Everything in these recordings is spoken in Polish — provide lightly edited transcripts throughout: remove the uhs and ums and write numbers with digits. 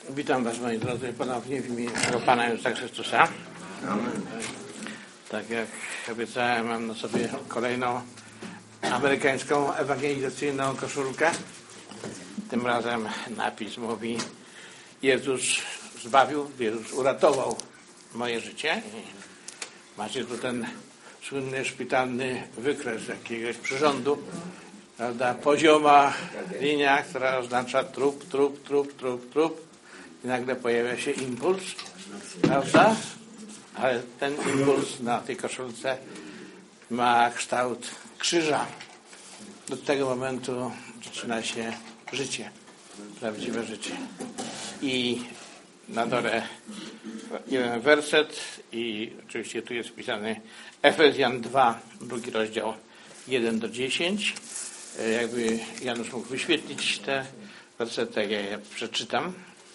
Witam Was, moi drodzy, ponownie w imieniu Pana Jezusa Chrystusa. Amen. Tak jak obiecałem, mam na sobie kolejną amerykańską ewangelizacyjną koszulkę. Tym razem napis mówi: Jezus zbawił, Jezus uratował moje życie. I macie tu ten słynny szpitalny wykres jakiegoś przyrządu, prawda? Pozioma linia, która oznacza trup. I nagle pojawia się impuls, prawda? Ale ten impuls na tej koszulce ma kształt krzyża. Do tego momentu zaczyna się życie, prawdziwe życie. I na dole jeden werset i oczywiście tu jest wpisany Efezjan 2, drugi rozdział 1-10. Jakby Janusz mógł wyświetlić te wersety, jak ja je przeczytam.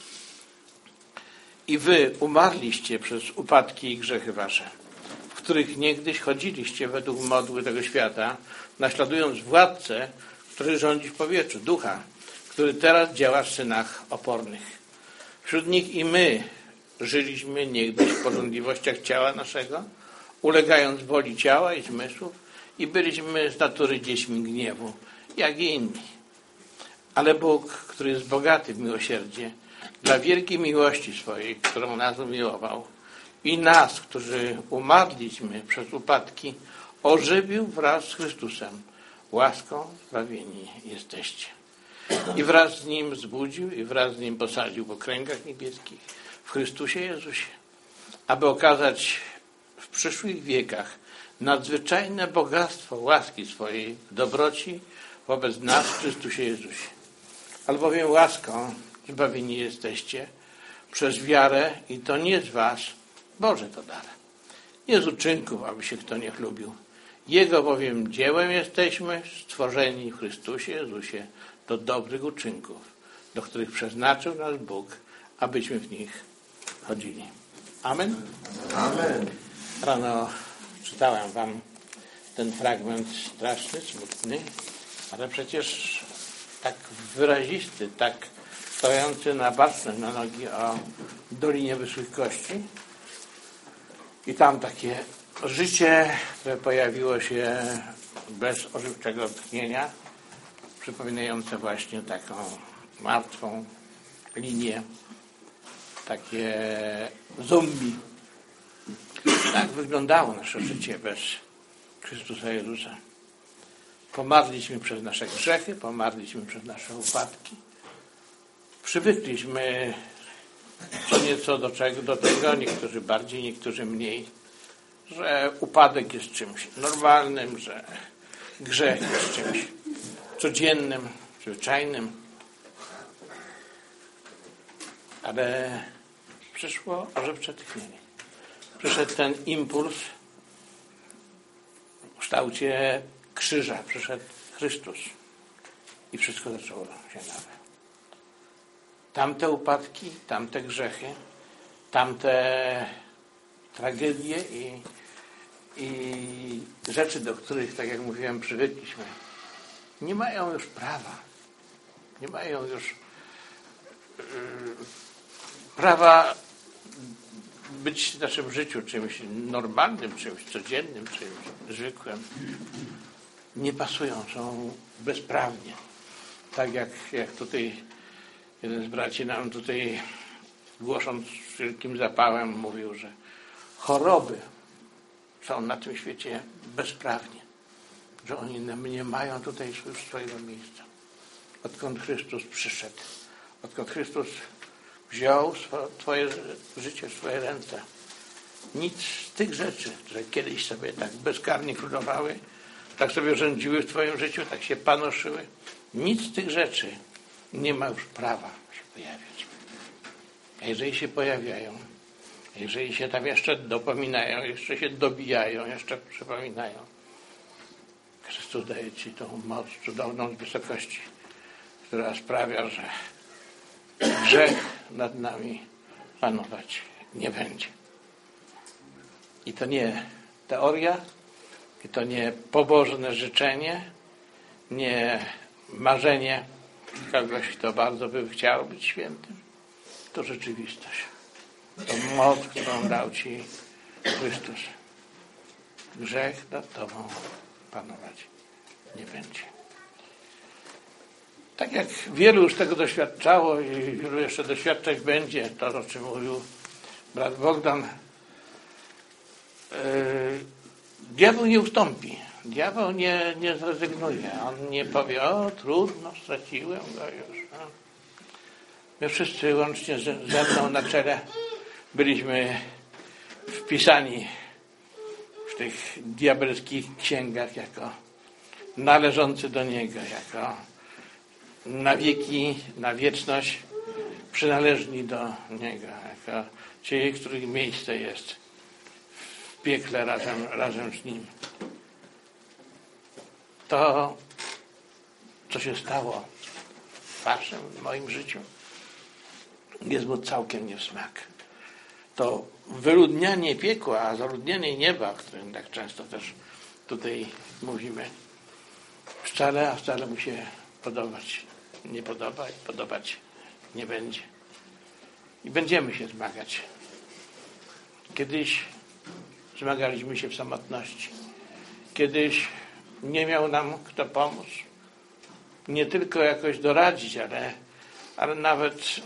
I wy umarliście przez upadki i grzechy wasze, w których niegdyś chodziliście według modły tego świata, naśladując władcę, który rządzi w powietrzu, ducha, który teraz działa w synach opornych. Wśród nich i my żyliśmy niegdyś w pożądliwościach ciała naszego, ulegając woli ciała i zmysłów, i byliśmy z natury dziećmi gniewu, jak i inni. Ale Bóg, który jest bogaty w miłosierdzie, dla wielkiej miłości swojej, którą nas umiłował, i nas, którzy umarliśmy przez upadki, ożywił wraz z Chrystusem. Łaską zbawieni jesteście. I wraz z Nim zbudził i wraz z Nim posadził w okręgach niebieskich w Chrystusie Jezusie, aby okazać w przyszłych wiekach nadzwyczajne bogactwo łaski swojej w dobroci wobec nas w Chrystusie Jezusie. Albowiem łaską zbawieni jesteście przez wiarę i to nie z was, Boże to dar. Nie z uczynków, aby się kto nie chlubił. Jego bowiem dziełem jesteśmy, stworzeni w Chrystusie Jezusie do dobrych uczynków, do których przeznaczył nas Bóg, abyśmy w nich chodzili. Amen? Amen. Rano czytałem wam ten fragment straszny, smutny, ale przecież tak wyrazisty, tak stojący na baczność na nogi o Dolinie Wyschłych Kości. I tam takie życie, które pojawiło się bez ożywczego tchnienia, przypominające właśnie taką martwą linię, takie zombie. Tak wyglądało nasze życie bez Chrystusa Jezusa. Pomarliśmy przez nasze grzechy, pomarliśmy przez nasze upadki. Przywykliśmy co nieco do tego, niektórzy bardziej, niektórzy mniej, że upadek jest czymś normalnym, że grzech jest czymś codziennym, zwyczajnym. Ale przyszło ożywcze tchnienie. Przyszedł ten impuls w kształcie krzyża. Przyszedł Chrystus i wszystko zaczęło się nowe. Tamte upadki, tamte grzechy, tamte tragedie i rzeczy, do których, tak jak mówiłem, przywykliśmy, nie mają już prawa. Nie mają już prawa być w naszym życiu czymś normalnym, czymś codziennym, czymś zwykłym. Nie pasują, są bezprawnie. Tak jak tutaj jeden z braci nam tutaj, głosząc z wielkim zapałem, mówił, że choroby są na tym świecie bezprawnie, że oni nie mają tutaj swojego miejsca. Odkąd Chrystus przyszedł, odkąd Chrystus wziął twoje życie w swoje ręce, nic z tych rzeczy, które kiedyś sobie tak bezkarnie królowały, tak sobie rządziły w twoim życiu, tak się panoszyły, nic z tych rzeczy nie ma już prawa się pojawiać. A jeżeli się pojawiają, jeżeli się tam jeszcze dopominają, jeszcze się dobijają, jeszcze przypominają, Chrystus daje ci tą moc cudowną z wysokości, która sprawia, że grzech nad nami panować nie będzie. I to nie teoria, i to nie pobożne życzenie, nie marzenie kogoś, kto bardzo by chciał być świętym, to rzeczywistość. To moc, którą dał Ci Chrystus. Grzech nad Tobą panować nie będzie. Tak jak wielu już tego doświadczało i wielu jeszcze doświadczać będzie, to o czym mówił brat Bogdan, diabeł nie ustąpi. Diabeł nie zrezygnuje. On nie powie, o trudno, straciłem go już. My wszyscy łącznie ze mną na czele byliśmy wpisani w tych diabelskich księgach jako należący do Niego, jako na wieki, na wieczność przynależni do Niego, jako ci, których miejsce jest w piekle razem z Nim. To, co się stało w Waszym, w moim życiu, jest mu całkiem nie w smak. To wyludnianie piekła, a zaludnianie nieba, o którym tak często też tutaj mówimy, wcale mu się nie podoba i podobać nie będzie. I będziemy się zmagać. Kiedyś zmagaliśmy się w samotności. Kiedyś nie miał nam kto pomóc. Nie tylko jakoś doradzić, ale nawet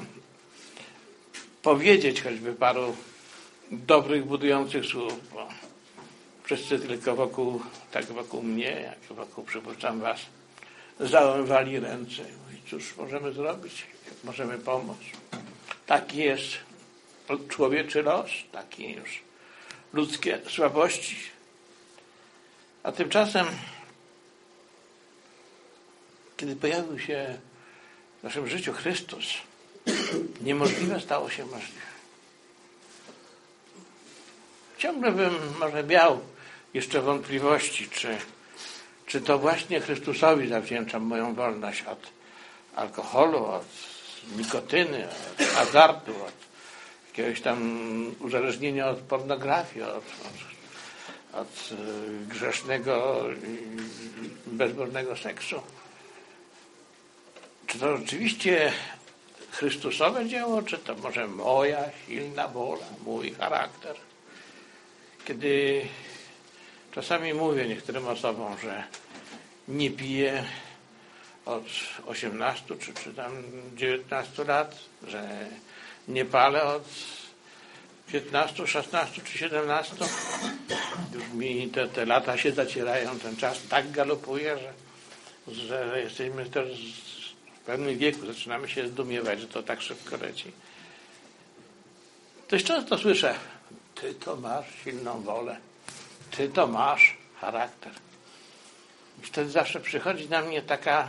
powiedzieć choćby paru dobrych, budujących słów, bo wszyscy tylko wokół mnie, jak wokół, przypuszczam was, załamywali ręce. I cóż możemy zrobić? Jak możemy pomóc? Taki jest człowieczy los, taki już ludzkie słabości. A tymczasem, kiedy pojawił się w naszym życiu Chrystus, niemożliwe stało się możliwe. Ciągle bym może miał jeszcze wątpliwości, czy to właśnie Chrystusowi zawdzięczam moją wolność od alkoholu, od nikotyny, od hazardu, od jakiegoś tam uzależnienia od pornografii, od grzesznego, bezbożnego seksu. Czy to rzeczywiście Chrystusowe dzieło, czy to może moja silna wola, mój charakter? Kiedy czasami mówię niektórym osobom, że nie piję od 18 czy tam 19 lat, że nie palę od 15, 16 czy 17, już mi te lata się zacierają, ten czas tak galopuje, że jesteśmy też w pewnym wieku, zaczynamy się zdumiewać, że to tak szybko leci. Dość często słyszę, ty to masz silną wolę, ty to masz charakter. I wtedy zawsze przychodzi na mnie taka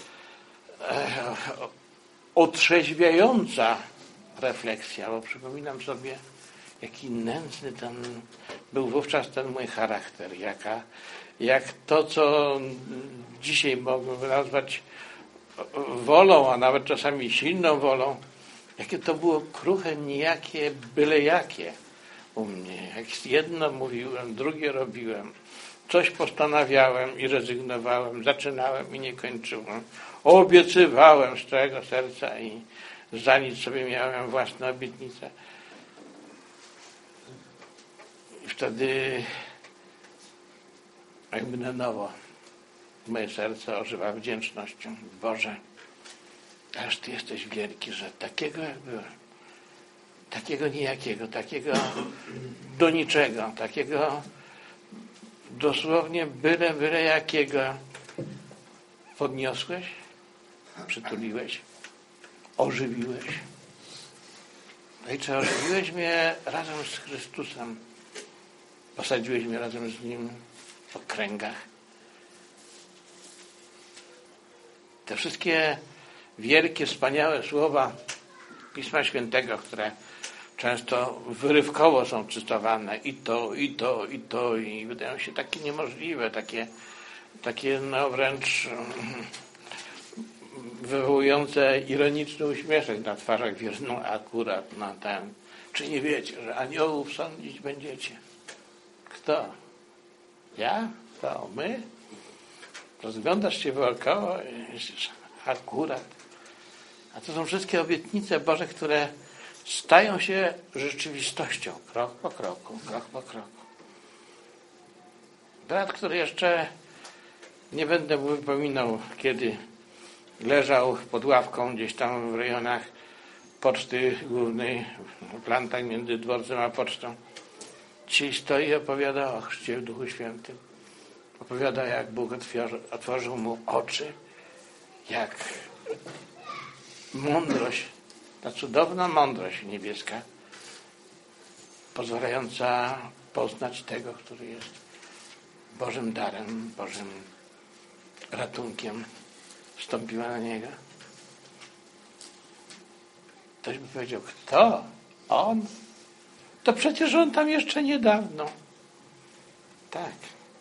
otrzeźwiająca refleksja, bo przypominam sobie, jaki nędzny był wówczas ten mój charakter, jak to, co dzisiaj mogę nazwać wolą, a nawet czasami silną wolą, jakie to było kruche, nijakie, byle jakie u mnie. Jak jedno mówiłem, drugie robiłem, coś postanawiałem i rezygnowałem, zaczynałem i nie kończyłem, obiecywałem z całego serca i za nic sobie miałem własne obietnice. I wtedy jakby na nowo moje serce ożywa wdzięcznością. Boże, ależ Ty jesteś wielki, że takiego jak byłem, takiego nijakiego, takiego do niczego, takiego dosłownie byle jakiego podniosłeś, przytuliłeś, ożywiłeś. Ojcze, ożywiłeś mnie razem z Chrystusem. Posadziłeś mnie razem z Nim w okręgach. Te wszystkie wielkie, wspaniałe słowa Pisma Świętego, które często wyrywkowo są cytowane, i wydają się takie niemożliwe, takie no wręcz wywołujące ironiczny uśmieszek na twarzach wierną akurat na ten. Czy nie wiecie, że aniołów sądzić będziecie? Kto? Ja? To my? Rozglądasz się wokoło i myślisz, akurat. A to są wszystkie obietnice Boże, które stają się rzeczywistością, krok po kroku, krok po kroku. Brat, który jeszcze, nie będę mu wypominał, kiedy leżał pod ławką gdzieś tam w rejonach Poczty Głównej, w plantach między dworcem a pocztą. Dzisiaj stoi i opowiada o chrzcie w Duchu Świętym. Opowiada, jak Bóg otworzył mu oczy, jak mądrość, ta cudowna mądrość niebieska, pozwalająca poznać tego, który jest Bożym darem, Bożym ratunkiem, wstąpiła na niego. Ktoś by powiedział, kto? On? To przecież on tam jeszcze niedawno. Tak.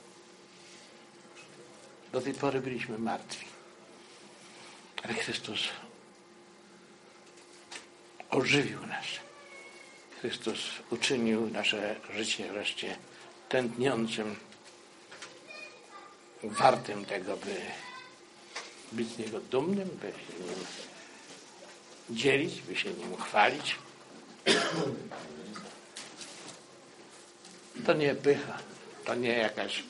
Do tej pory byliśmy martwi. Ale Chrystus ożywił nas. Chrystus uczynił nasze życie wreszcie tętniącym, wartym tego, by być z Niego dumnym, by się nim dzielić, by się nim chwalić. To nie pycha, to nie jakaś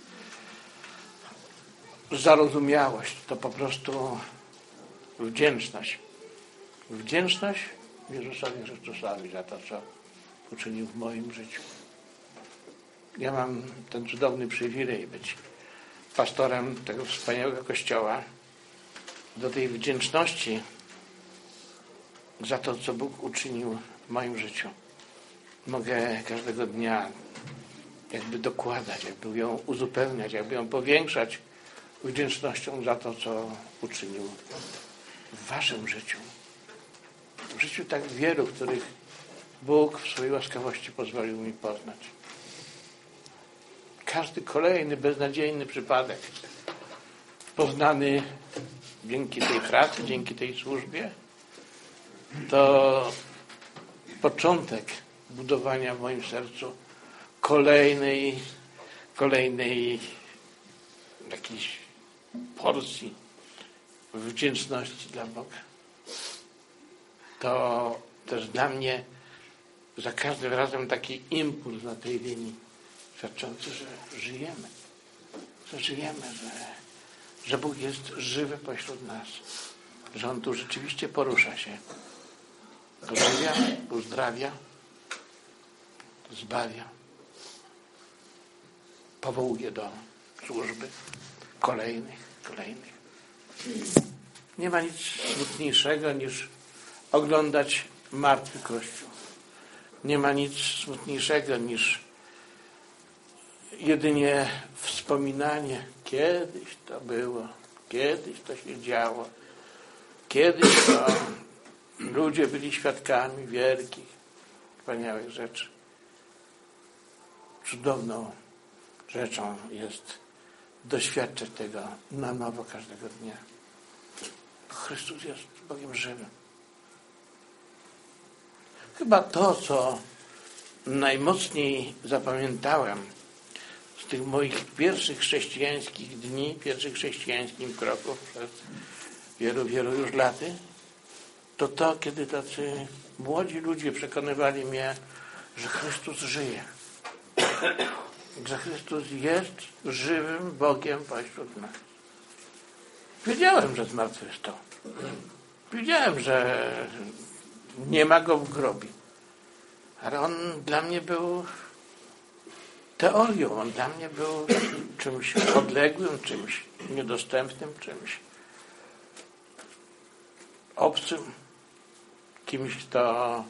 zarozumiałość, to po prostu wdzięczność. Wdzięczność Jezusowi Chrystusowi za to, co uczynił w moim życiu. Ja mam ten cudowny przywilej być pastorem tego wspaniałego kościoła. Do tej wdzięczności za to, co Bóg uczynił w moim życiu, mogę każdego dnia jakby dokładać, jakby ją uzupełniać, jakby ją powiększać wdzięcznością za to, co uczynił w waszym życiu. W życiu tak wielu, których Bóg w swojej łaskawości pozwolił mi poznać. Każdy kolejny beznadziejny przypadek poznany dzięki tej pracy, dzięki tej służbie, to początek budowania w moim sercu kolejnej jakiejś porcji wdzięczności dla Boga. To też dla mnie za każdym razem taki impuls na tej linii świadczący, że żyjemy, że Bóg jest żywy pośród nas, że On tu rzeczywiście porusza się, ożywia, uzdrawia, zbawia, powołuje do służby kolejnych. Nie ma nic smutniejszego niż oglądać martwy Kościół. Nie ma nic smutniejszego niż jedynie wspominanie, kiedyś to było, kiedyś to się działo, kiedyś to ludzie byli świadkami wielkich, wspaniałych rzeczy. Cudowną rzeczą jest doświadczać tego na nowo każdego dnia. Chrystus jest Bogiem żywym. Chyba to, co najmocniej zapamiętałem z tych moich pierwszych chrześcijańskich dni, pierwszych chrześcijańskich kroków przez wielu już laty, to kiedy tacy młodzi ludzie przekonywali mnie, że Chrystus żyje. Że Chrystus jest żywym Bogiem pośród nas. Wiedziałem, że zmartwychwstał. Wiedziałem, że nie ma Go w grobie. Ale On dla mnie był teorią. On dla mnie był czymś odległym, czymś niedostępnym, czymś obcym. Kimś, kto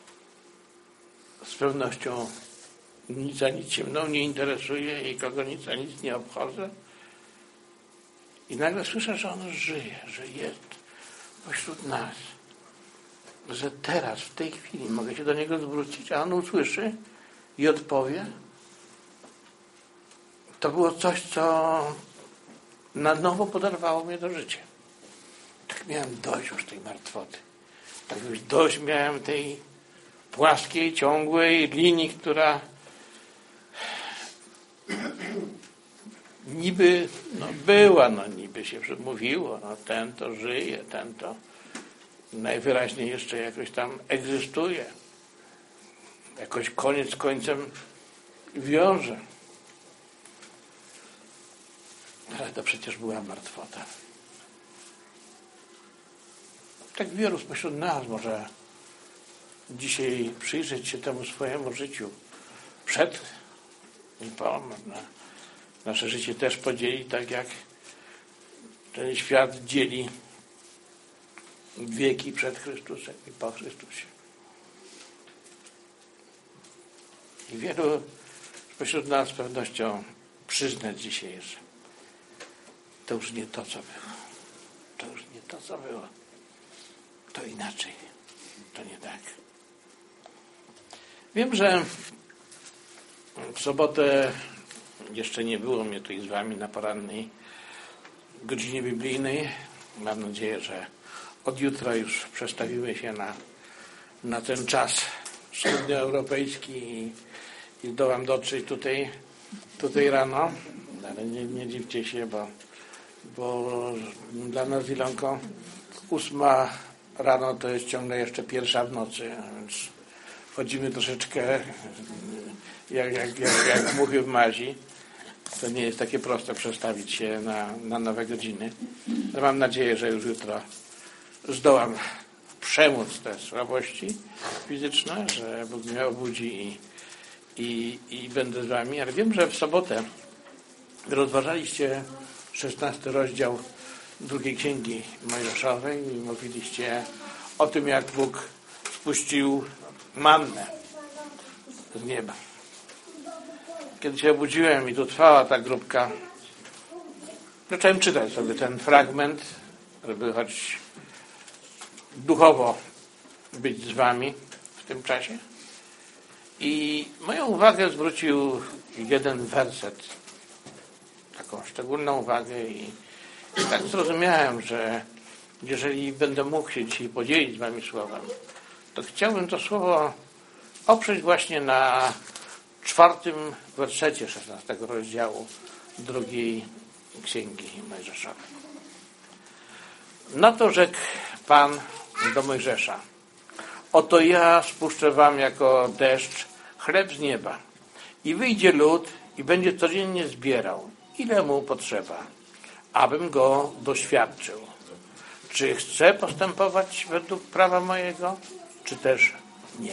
z pewnością nic się mną nie interesuje i kogo nic a nic nie obchodzę. I nagle słyszę, że On żyje, że jest pośród nas. Że teraz, w tej chwili mogę się do Niego zwrócić, a On usłyszy i odpowie. To było coś, co na nowo podarwało mnie do życia. Tak miałem dość już tej martwoty. Tak już dość miałem tej płaskiej, ciągłej linii, która niby była, niby się mówiło, ten to żyje, ten to. najwyraźniej jeszcze jakoś tam egzystuje. Jakoś koniec końcem wiąże. Ale to przecież była martwota. Tak wielu spośród nas może dzisiaj przyjrzeć się temu swojemu życiu przed i po. Nasze życie też podzieli tak, jak ten świat dzieli wieki przed Chrystusem i po Chrystusie. I wielu spośród nas z pewnością przyznać dzisiaj, że to już nie to, co było. To już nie to, co było. To inaczej. To nie tak. Wiem, że w sobotę jeszcze nie było mnie tutaj z wami na porannej godzinie biblijnej. Mam nadzieję, że od jutra już przestawimy się na ten czas wschodnioeuropejski i zdołam dotrzeć tutaj rano. Ale nie dziwcie się, bo dla nas z Ilonką 8 rano to jest ciągle jeszcze 1 w nocy, więc chodzimy troszeczkę jak muchy w mazi. To nie jest takie proste przestawić się na nowe godziny. Ale mam nadzieję, że już jutro zdołam przemóc te słabości fizyczne, że Bóg mnie obudzi i będę z wami. Ale wiem, że w sobotę rozważaliście 16 rozdział 2 Księgi Mojżeszowej i mówiliście o tym, jak Bóg spuścił mannę z nieba. Kiedy się obudziłem i tu trwała ta grupka, zacząłem czytać sobie ten fragment, żeby choć duchowo być z wami w tym czasie. I moją uwagę zwrócił jeden werset, taką szczególną uwagę i tak zrozumiałem, że jeżeli będę mógł się dzisiaj podzielić z wami słowem, to chciałbym to słowo oprzeć właśnie na 4 wersecie 16 rozdziału 2 Księgi Mojżeszowej. Na to rzekł Pan do Mojżesza: oto ja spuszczę wam jako deszcz chleb z nieba i wyjdzie lud i będzie codziennie zbierał, ile mu potrzeba, abym go doświadczył. Czy chcę postępować według prawa mojego, czy też nie.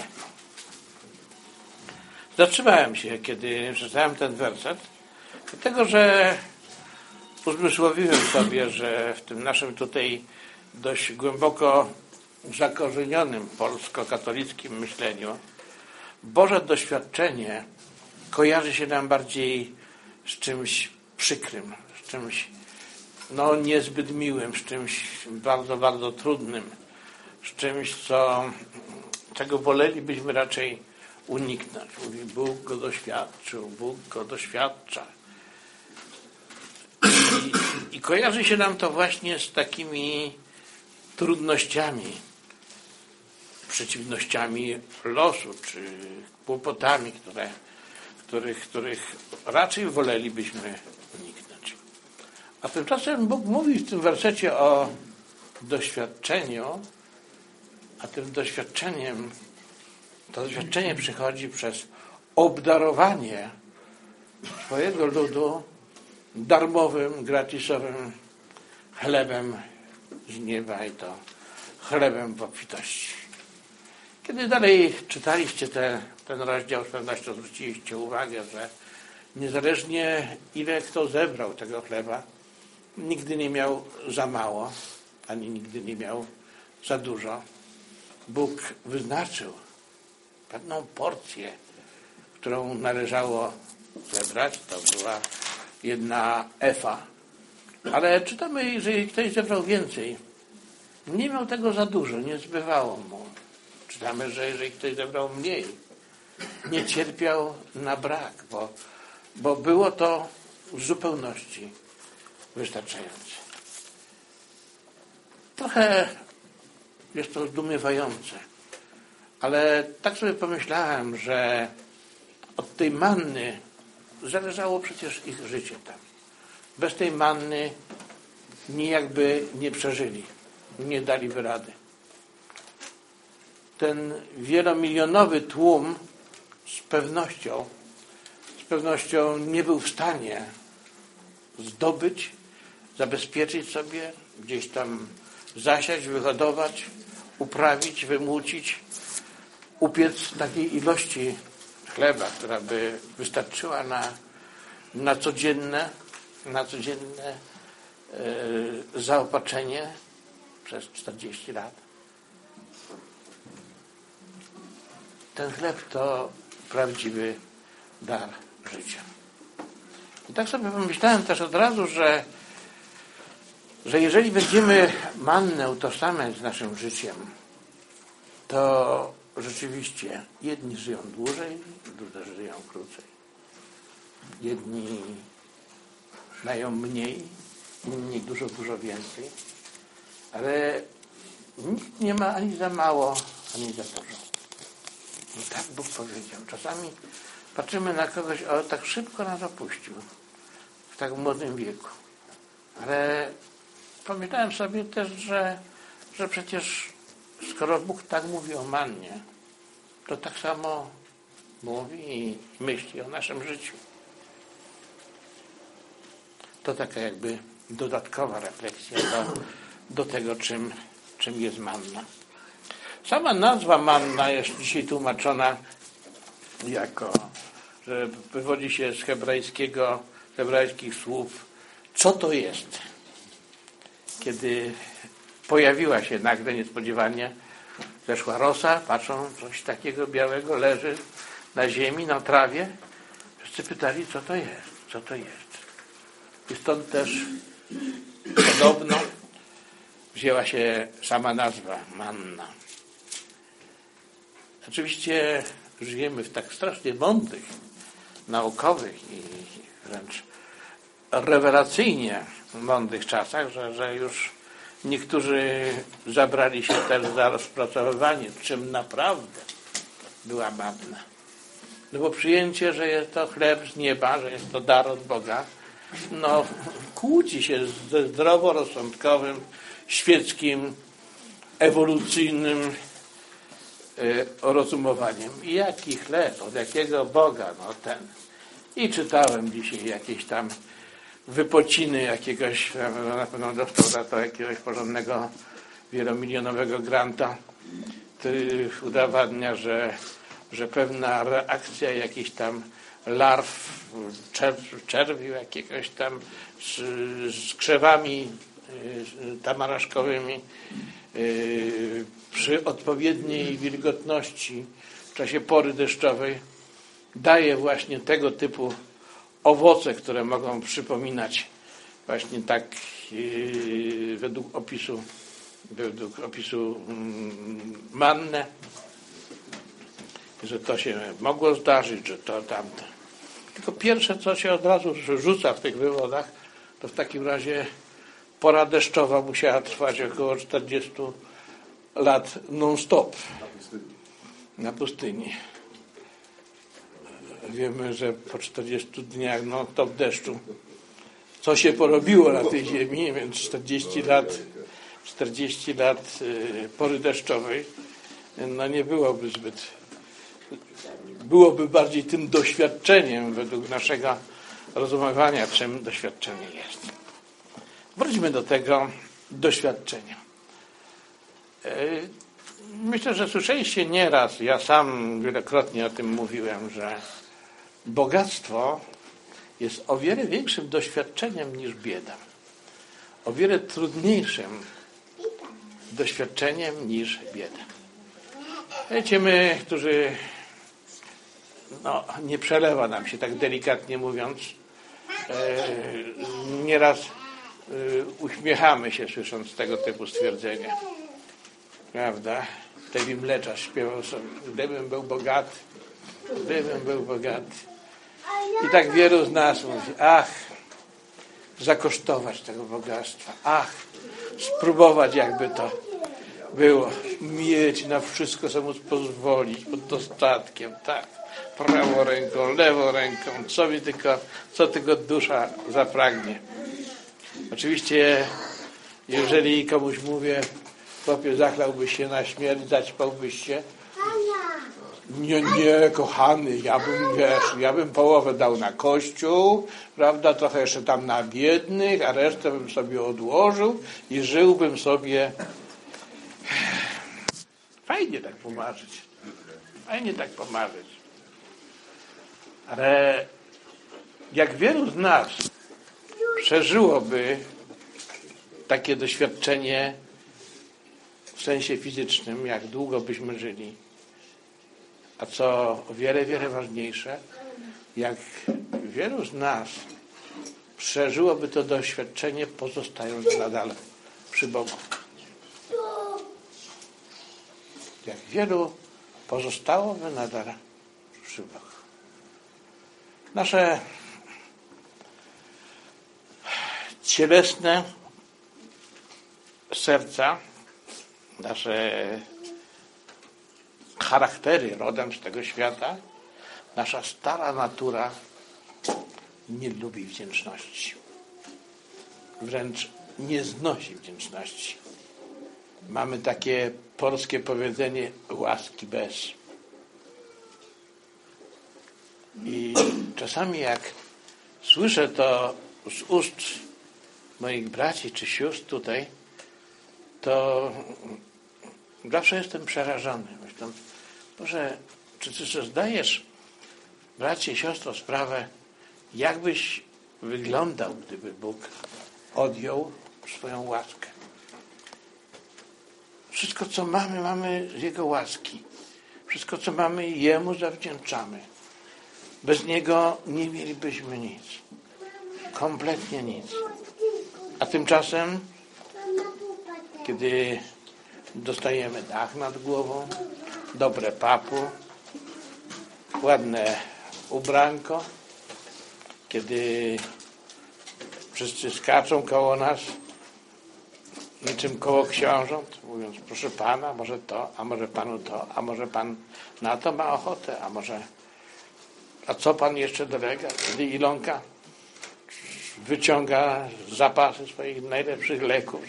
Zatrzymałem się, kiedy przeczytałem ten werset, dlatego że uzmysłowiłem sobie, że w tym naszym tutaj dość głęboko zakorzenionym polsko-katolickim myśleniu Boże doświadczenie kojarzy się nam bardziej z czymś przykrym, z czymś niezbyt miłym, z czymś bardzo, bardzo trudnym, z czymś, czego wolelibyśmy raczej uniknąć. Mówi, Bóg go doświadczył, Bóg go doświadcza. I kojarzy się nam to właśnie z takimi trudnościami, przeciwnościami losu, czy kłopotami, których raczej wolelibyśmy uniknąć. A tymczasem Bóg mówi w tym wersecie o doświadczeniu, a tym doświadczeniem, to doświadczenie przychodzi przez obdarowanie swojego ludu darmowym, gratisowym chlebem z nieba i to chlebem w obfitości. Kiedy dalej czytaliście ten rozdział, z pewnością zwróciliście uwagę, że niezależnie ile kto zebrał tego chleba, nigdy nie miał za mało, ani nigdy nie miał za dużo. Bóg wyznaczył pewną porcję, którą należało zebrać. To była 1 efa. Ale czytamy, jeżeli ktoś zebrał więcej, nie miał tego za dużo, nie zbywało mu. Czytamy, że jeżeli ktoś zebrał mniej, nie cierpiał na brak, bo było to w zupełności wystarczające. Trochę jest to zdumiewające, ale tak sobie pomyślałem, że od tej manny zależało przecież ich życie tam. Bez tej manny nijak by nie przeżyli, nie daliby rady. ten wielomilionowy tłum z pewnością nie był w stanie zdobyć, zabezpieczyć sobie, gdzieś tam zasiać, wyhodować, uprawić, wymłócić, upiec takiej ilości chleba, która by wystarczyła na codzienne zaopatrzenie przez 40 lat. Ten chleb to prawdziwy dar życia. I tak sobie pomyślałem też od razu, że jeżeli będziemy mannę utożsamiać z naszym życiem, to rzeczywiście jedni żyją dłużej, drudzy żyją krócej. Jedni mają mniej, inni dużo więcej, ale nikt nie ma ani za mało, ani za dużo. I tak Bóg powiedział. Czasami patrzymy na kogoś, o, tak szybko nas opuścił, w tak młodym wieku. Ale pomyślałem sobie też, że przecież skoro Bóg tak mówi o mannie, to tak samo mówi i myśli o naszym życiu. To taka jakby dodatkowa refleksja do tego, czym jest manna. Sama nazwa manna jest dzisiaj tłumaczona jako, że wywodzi się z hebrajskich słów, co to jest. Kiedy pojawiła się nagle niespodziewanie, zeszła rosa, patrzą, coś takiego białego leży na ziemi, na trawie. Wszyscy pytali, co to jest. I stąd też podobno wzięła się sama nazwa manna. Oczywiście żyjemy w tak strasznie mądrych, naukowych i wręcz rewelacyjnie mądrych czasach, że już niektórzy zabrali się też za rozpracowywanie, czym naprawdę była manna. No bo przyjęcie, że jest to chleb z nieba, że jest to dar od Boga, no kłóci się ze zdroworozsądkowym, świeckim, ewolucyjnym rozumowaniem. I jaki chleb, od jakiego Boga, no ten. I czytałem dzisiaj jakieś tam wypociny jakiegoś, na pewno dostał za to jakiegoś porządnego, wielomilionowego granta, który udowadnia, że pewna reakcja jakichś tam larw, czerwiu jakiegoś tam z krzewami tamaraszkowymi przy odpowiedniej wilgotności w czasie pory deszczowej daje właśnie tego typu owoce, które mogą przypominać właśnie tak według opisu mannę, że to się mogło zdarzyć, że to tamto. Tylko pierwsze, co się od razu rzuca w tych wywodach, to w takim razie pora deszczowa musiała trwać około 40 lat non-stop na pustyni. Wiemy, że po 40 dniach non-stop deszczu co się porobiło na tej ziemi, więc 40 lat pory deszczowej, no nie byłoby bardziej tym doświadczeniem według naszego rozumowania, czym doświadczenie jest. Wróćmy do tego doświadczenia. Myślę, że słyszeliście nieraz, ja sam wielokrotnie o tym mówiłem, że bogactwo jest o wiele większym doświadczeniem niż bieda. O wiele trudniejszym doświadczeniem niż bieda. Wiecie, my, którzy nie przelewa nam się, tak delikatnie mówiąc, nieraz uśmiechamy się, słysząc tego typu stwierdzenia. Prawda? Wtedy Mlecza śpiewał sobie, gdybym był bogaty. I tak wielu z nas mówi, zakosztować tego bogactwa, spróbować jakby to było, mieć na wszystko sobie móc pozwolić, pod dostatkiem, tak, prawą ręką, lewą ręką, co tylko dusza zapragnie. Oczywiście, jeżeli komuś mówię, Chłopie, zachlałbyś się na śmierć, zaćpałbyś się? Nie, kochany, ja bym połowę dał na kościół, prawda, trochę jeszcze tam na biednych, a resztę bym sobie odłożył i żyłbym sobie. Fajnie tak pomarzyć. Ale jak wielu z nas przeżyłoby takie doświadczenie w sensie fizycznym, jak długo byśmy żyli, a co o wiele, wiele ważniejsze, jak wielu z nas przeżyłoby to doświadczenie, pozostając nadal przy Bogu. Jak wielu pozostałoby nadal przy Bogu. Nasze cielesne serca, nasze charaktery rodem z tego świata, nasza stara natura nie lubi wdzięczności. Wręcz nie znosi wdzięczności. Mamy takie polskie powiedzenie łaski bez. I czasami jak słyszę to z ust moich braci czy sióstr tutaj, to zawsze jestem przerażony. Myślę, Boże, czy ty sobie zdajesz, bracie i siostro, sprawę, jakbyś wyglądał, gdyby Bóg odjął swoją łaskę? Wszystko, co mamy, mamy z Jego łaski. Wszystko, co mamy, Jemu zawdzięczamy. Bez Niego nie mielibyśmy nic. Kompletnie nic. A tymczasem, kiedy dostajemy dach nad głową, dobre papu, ładne ubranko, kiedy wszyscy skaczą koło nas, niczym koło książąt, mówiąc, proszę Pana, może to, a może Panu to, a może Pan na to ma ochotę, a co Pan jeszcze dolega? Kiedy Ilonka wyciąga zapasy swoich najlepszych leków,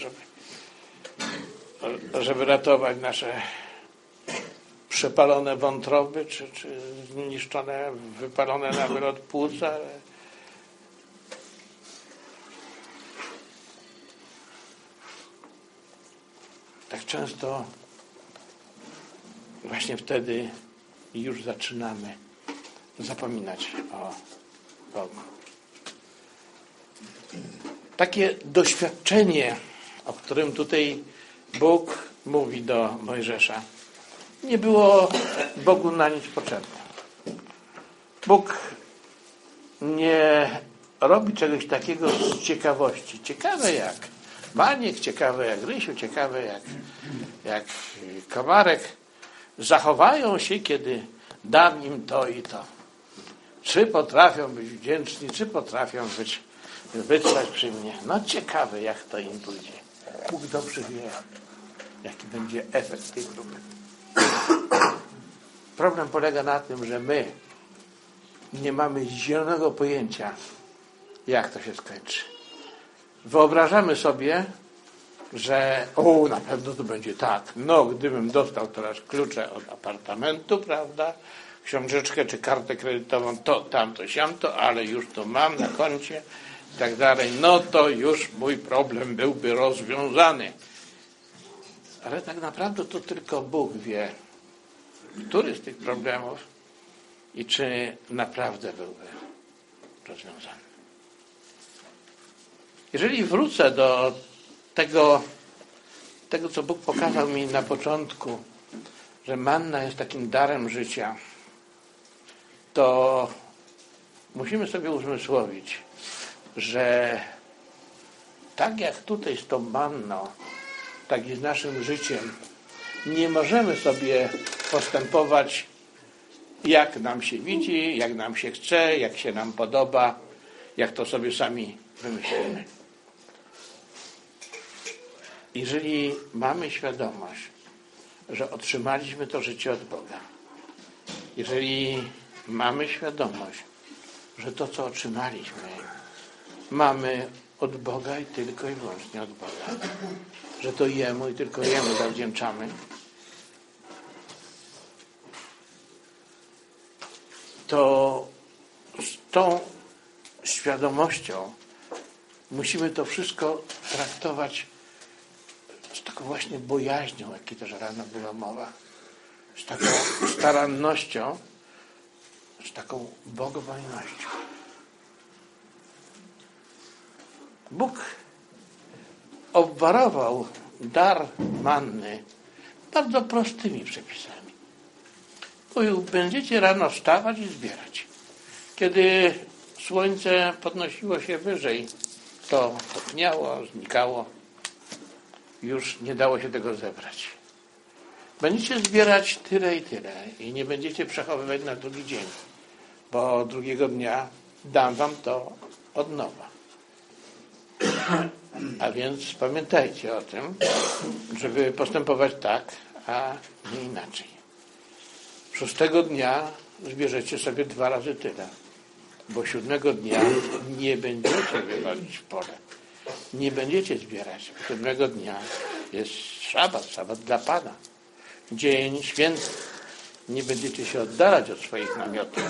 żeby ratować nasze przepalone wątroby, czy zniszczone, wypalone na wylot płuca. Tak często właśnie wtedy już zaczynamy zapominać o Bogu. Takie doświadczenie, o którym tutaj Bóg mówi do Mojżesza, nie było Bogu na nic potrzebne. Bóg nie robi czegoś takiego z ciekawości. Ciekawe jak Maniek, ciekawe jak Rysiu, ciekawe jak Komarek zachowają się, kiedy dam im to i to. Czy potrafią być wdzięczni, czy potrafią wytrwać przy mnie. No ciekawe, jak to im pójdzie. Bóg dobrze wie, jaki będzie efekt tej próby. Problem polega na tym, że my nie mamy zielonego pojęcia, jak to się skończy. Wyobrażamy sobie, że na pewno to będzie tak. No, gdybym dostał teraz klucze od apartamentu, prawda, książeczkę czy kartę kredytową, to, tamto, siamto, ale już to mam na koncie i tak dalej, no to już mój problem byłby rozwiązany. Ale tak naprawdę to tylko Bóg wie, który z tych problemów i czy naprawdę byłby rozwiązany. Jeżeli wrócę do tego, co Bóg pokazał mi na początku, że manna jest takim darem życia, to musimy sobie uzmysłowić, że tak jak tutaj z tą manną, tak i z naszym życiem, nie możemy sobie postępować jak nam się widzi, jak nam się chce, jak się nam podoba, jak to sobie sami wymyślimy. Jeżeli mamy świadomość, że otrzymaliśmy to życie od Boga, jeżeli mamy świadomość, że to, co otrzymaliśmy, mamy od Boga i tylko i wyłącznie od Boga, że to Jemu i tylko Jemu zawdzięczamy, to z tą świadomością musimy to wszystko traktować z taką właśnie bojaźnią, jakiej też rano była mowa, z taką starannością, z taką bogobojnością. Bóg obwarował dar manny bardzo prostymi przepisami. Mówił, będziecie rano wstawać i zbierać. Kiedy słońce podnosiło się wyżej, to topniało, znikało. Już nie dało się tego zebrać. Będziecie zbierać tyle i tyle i nie będziecie przechowywać na drugi dzień, bo drugiego dnia dam wam to od nowa. A więc pamiętajcie o tym, żeby postępować tak, a nie inaczej. 6 dnia zbierzecie sobie 2 razy tyle, bo 7 dnia nie będziecie wychodzić w pole. Nie będziecie zbierać. 7 dnia jest szabat dla Pana. Dzień święty. Nie będziecie się oddalać od swoich namiotów.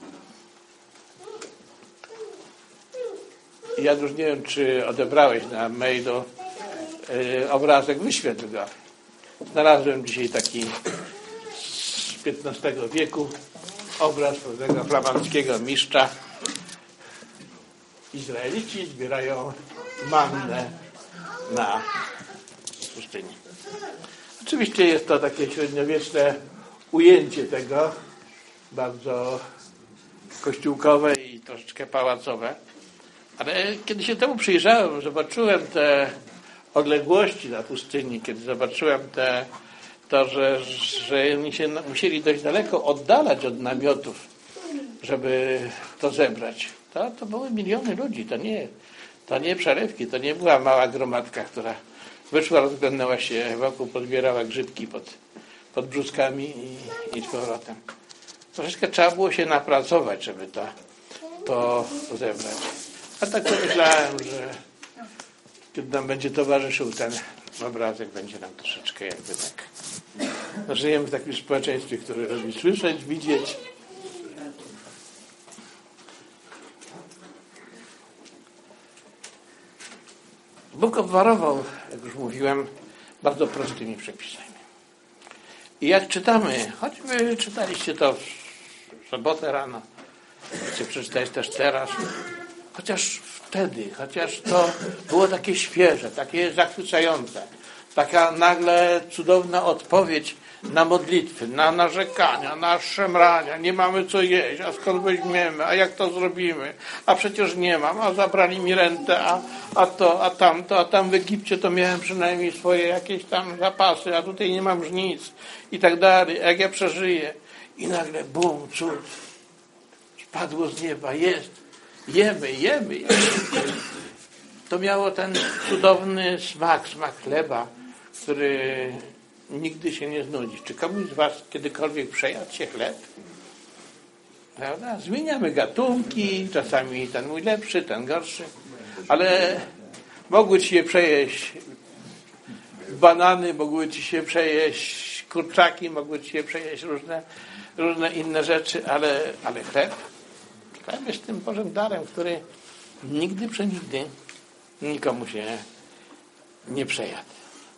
Ja już nie wiem, czy odebrałeś na mailu obrazek, wyświetl go. Znalazłem dzisiaj taki z XV wieku obraz pewnego flamandzkiego mistrza. Izraelici zbierają mannę na pustyni. Oczywiście jest to takie średniowieczne ujęcie tego, bardzo kościółkowe i troszeczkę pałacowe. Ale kiedy się temu przyjrzałem, zobaczyłem te odległości na pustyni, kiedy zobaczyłem że oni się musieli dość daleko oddalać od namiotów, żeby to zebrać. To były miliony ludzi, to nie przelewki, to nie była mała gromadka, która wyszła, rozglądała się wokół, pozbierała grzybki pod brzuskami i z powrotem. Troszeczkę trzeba było się napracować, żeby to zebrać. A tak pomyślałem, że kiedy nam będzie towarzyszył ten obrazek, będzie nam troszeczkę jakby tak. Żyjemy w takim społeczeństwie, które lubi słyszeć, widzieć. Bóg obwarował, jak już mówiłem, bardzo prostymi przepisami. I jak czytamy, choćby czytaliście to w sobotę rano, chcecie przeczytać też teraz, chociaż to było takie świeże, takie zachwycające, taka nagle cudowna odpowiedź na modlitwy, na narzekania, na szemrania, nie mamy co jeść, a skąd weźmiemy, a jak to zrobimy, a przecież nie mam, a zabrali mi rentę, a to, a tamto, a tam w Egipcie to miałem przynajmniej swoje jakieś tam zapasy, a tutaj nie mam już nic i tak dalej, jak ja przeżyję. I nagle bum, cud, spadło z nieba, jest, jemy. To miało ten cudowny smak chleba, który nigdy się nie znudzi. Czy komuś z was kiedykolwiek przejadł się chleb? Prawda? Zmieniamy gatunki, czasami ten mój lepszy, ten gorszy, ale mogły ci się przejeść banany, mogły ci się przejeść kurczaki, mogły ci się przejeść różne inne rzeczy, ale chleb jest tym Bożym darem, który nigdy przenigdy nikomu się nie przejadł.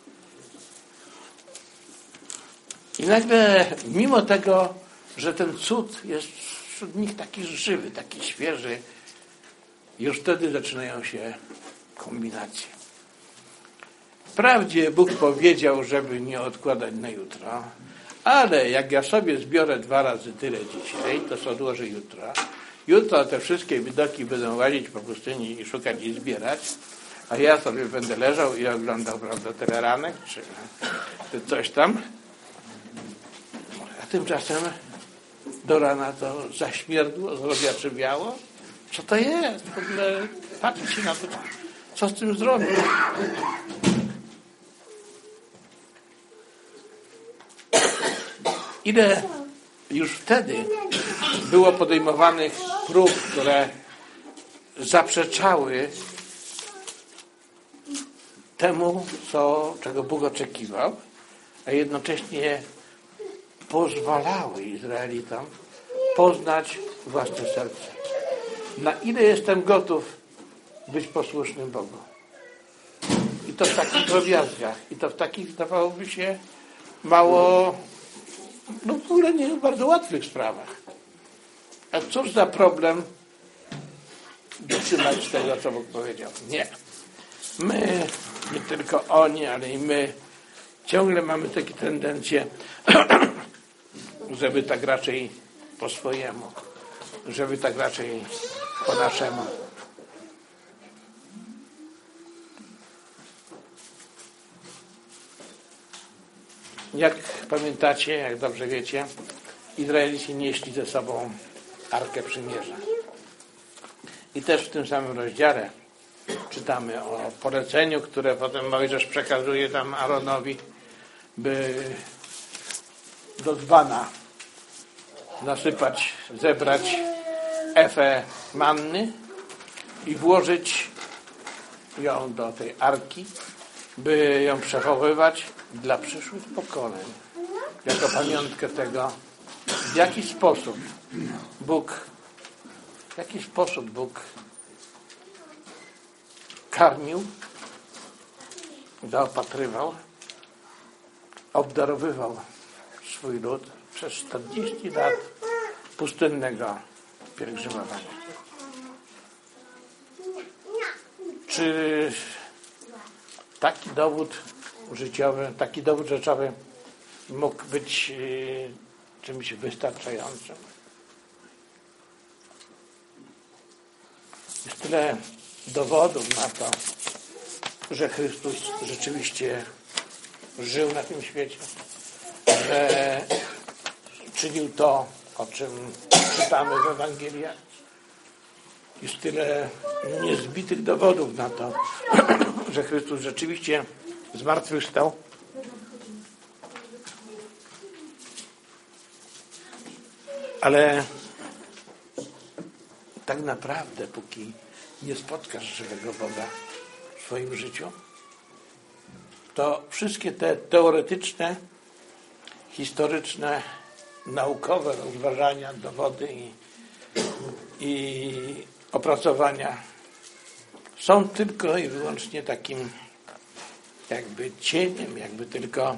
I nagle, mimo tego, że ten cud jest wśród nich taki żywy, taki świeży, już wtedy zaczynają się kombinacje. Wprawdzie Bóg powiedział, żeby nie odkładać na jutro, ale jak ja sobie zbiorę 2 razy tyle dzisiaj, to się odłożę jutro. Jutro te wszystkie widoki będą łazić po pustyni i szukać i zbierać, a ja sobie będę leżał i oglądał, prawda, teleranek, czy coś tam. A tymczasem do rana to zaśmierdło, zrobiaczywiało. Co to jest? W ogóle patrzcie się na to, co z tym zrobić. Ile już wtedy było podejmowanych prób, które zaprzeczały temu, czego Bóg oczekiwał, a jednocześnie pozwalały Izraelitom poznać własne serce. Na ile jestem gotów być posłusznym Bogu? I to w takich drobiazgach, i to w takich, zdawałoby się, mało, w ogóle nie bardzo łatwych sprawach. A cóż za problem dotrzymać tego, co Bóg powiedział? Nie. My, nie tylko oni, ale i my ciągle mamy takie tendencje, żeby tak raczej po swojemu, żeby tak raczej po naszemu. Jak pamiętacie, jak dobrze wiecie, Izraelici nieśli ze sobą Arkę Przymierza. I też w tym samym rozdziale czytamy o poleceniu, które potem Mojżesz przekazuje tam Aaronowi, by do dzbana nasypać, zebrać efę manny i włożyć ją do tej arki, by ją przechowywać dla przyszłych pokoleń. Jako pamiątkę tego, w jaki sposób Bóg karmił, zaopatrywał, obdarowywał swój lud przez 40 lat pustynnego pielgrzymowania. Czy taki dowód życiowy, taki dowód rzeczowy mógł być czymś wystarczającym? Jest tyle dowodów na to, że Chrystus rzeczywiście żył na tym świecie, że czynił to, o czym czytamy w Ewangeliach. Jest tyle niezbitych dowodów na to, że Chrystus rzeczywiście zmartwychwstał. Ale tak naprawdę, póki nie spotkasz żywego Boga w swoim życiu, to wszystkie te teoretyczne, historyczne, naukowe rozważania, dowody i opracowania są tylko i wyłącznie takim jakby cieniem, jakby tylko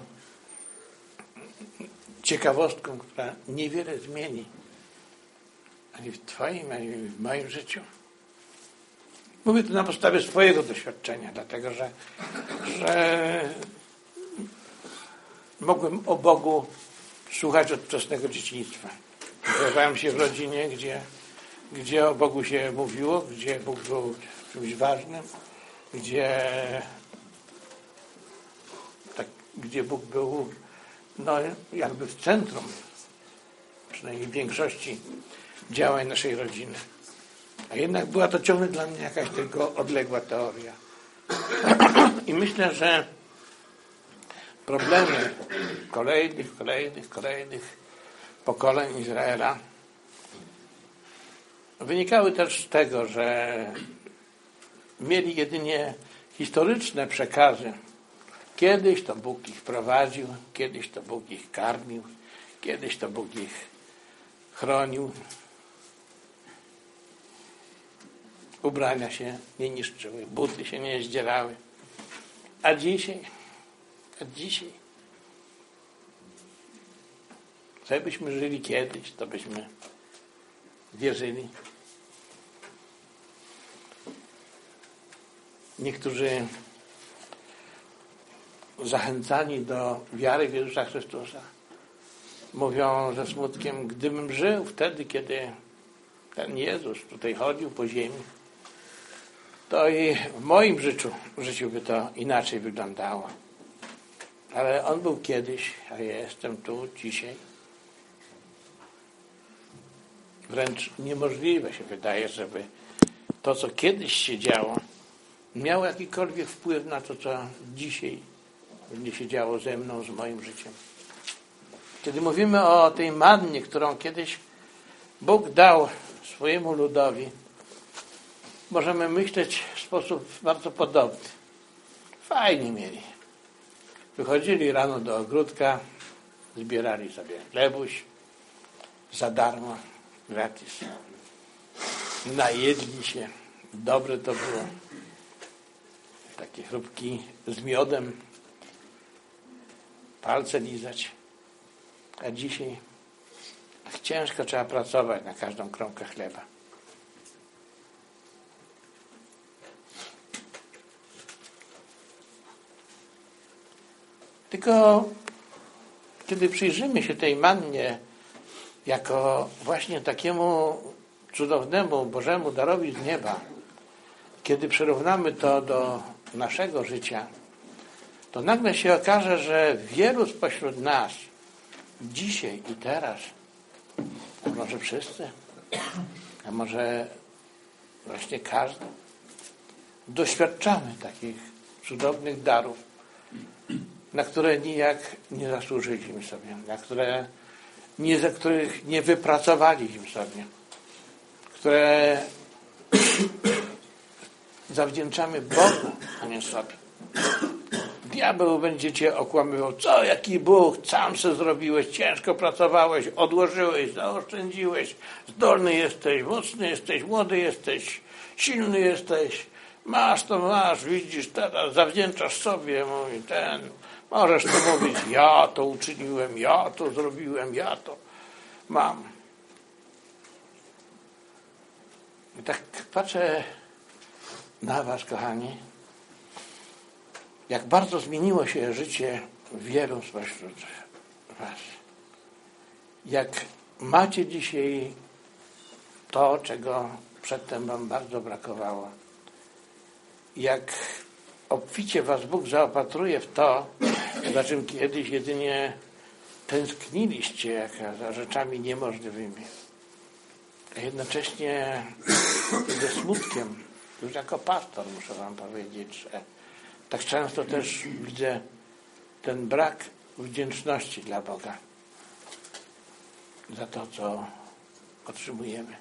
ciekawostką, która niewiele zmieni ani w Twoim, ani w moim życiu. Mówię to na podstawie swojego doświadczenia, dlatego że mogłem o Bogu słuchać od wczesnego dzieciństwa. Wychowałem się w rodzinie, gdzie o Bogu się mówiło, gdzie Bóg był czymś ważnym, gdzie Bóg był jakby w centrum, przynajmniej w większości działań naszej rodziny. A jednak była to ciągle dla mnie jakaś tylko odległa teoria. I myślę, że problemy kolejnych pokoleń Izraela wynikały też z tego, że mieli jedynie historyczne przekazy. Kiedyś to Bóg ich prowadził, kiedyś to Bóg ich karmił, kiedyś to Bóg ich chronił. Ubrania się nie niszczyły, buty się nie zdzierały. A dzisiaj, gdybyśmy żyli kiedyś, to byśmy wierzyli. Niektórzy zachęcani do wiary w Jezusa Chrystusa mówią ze smutkiem, gdybym żył wtedy, kiedy ten Jezus tutaj chodził po ziemi, to i w moim życiu by to inaczej wyglądało. Ale On był kiedyś, a ja jestem tu dzisiaj. Wręcz niemożliwe się wydaje, żeby to, co kiedyś się działo, miało jakikolwiek wpływ na to, co dzisiaj będzie się działo ze mną, z moim życiem. Kiedy mówimy o tej mannie, którą kiedyś Bóg dał swojemu ludowi, możemy myśleć w sposób bardzo podobny. Fajnie mieli. Wychodzili rano do ogródka, zbierali sobie chlebuś za darmo, gratis. Najedli się. Dobre to było. Takie chrupki z miodem. Palce lizać. A dzisiaj ciężko trzeba pracować na każdą kromkę chleba. Tylko kiedy przyjrzymy się tej mannie jako właśnie takiemu cudownemu Bożemu darowi z nieba, kiedy przyrównamy to do naszego życia, to nagle się okaże, że wielu spośród nas dzisiaj i teraz, a może wszyscy, a może właśnie każdy, doświadczamy takich cudownych darów, na które nijak nie zasłużyliśmy sobie, za których nie wypracowaliśmy sobie, które zawdzięczamy Bogu, a nie sobie. Diabeł będzie cię okłamywał. Co, jaki Bóg? Sam se zrobiłeś, ciężko pracowałeś, odłożyłeś, zaoszczędziłeś, zdolny jesteś, mocny jesteś, młody jesteś, silny jesteś, masz to masz, widzisz, teraz zawdzięczasz sobie, mówi ten. Możesz to mówić, ja to uczyniłem, ja to zrobiłem, ja to mam. I tak patrzę na was, kochani, jak bardzo zmieniło się życie wielu spośród was. Jak macie dzisiaj to, czego przedtem wam bardzo brakowało. Jak obficie was Bóg zaopatruje w to, za czym kiedyś jedynie tęskniliście jak za rzeczami niemożliwymi. A jednocześnie ze smutkiem, już jako pastor muszę wam powiedzieć, że tak często też widzę ten brak wdzięczności dla Boga za to, co otrzymujemy.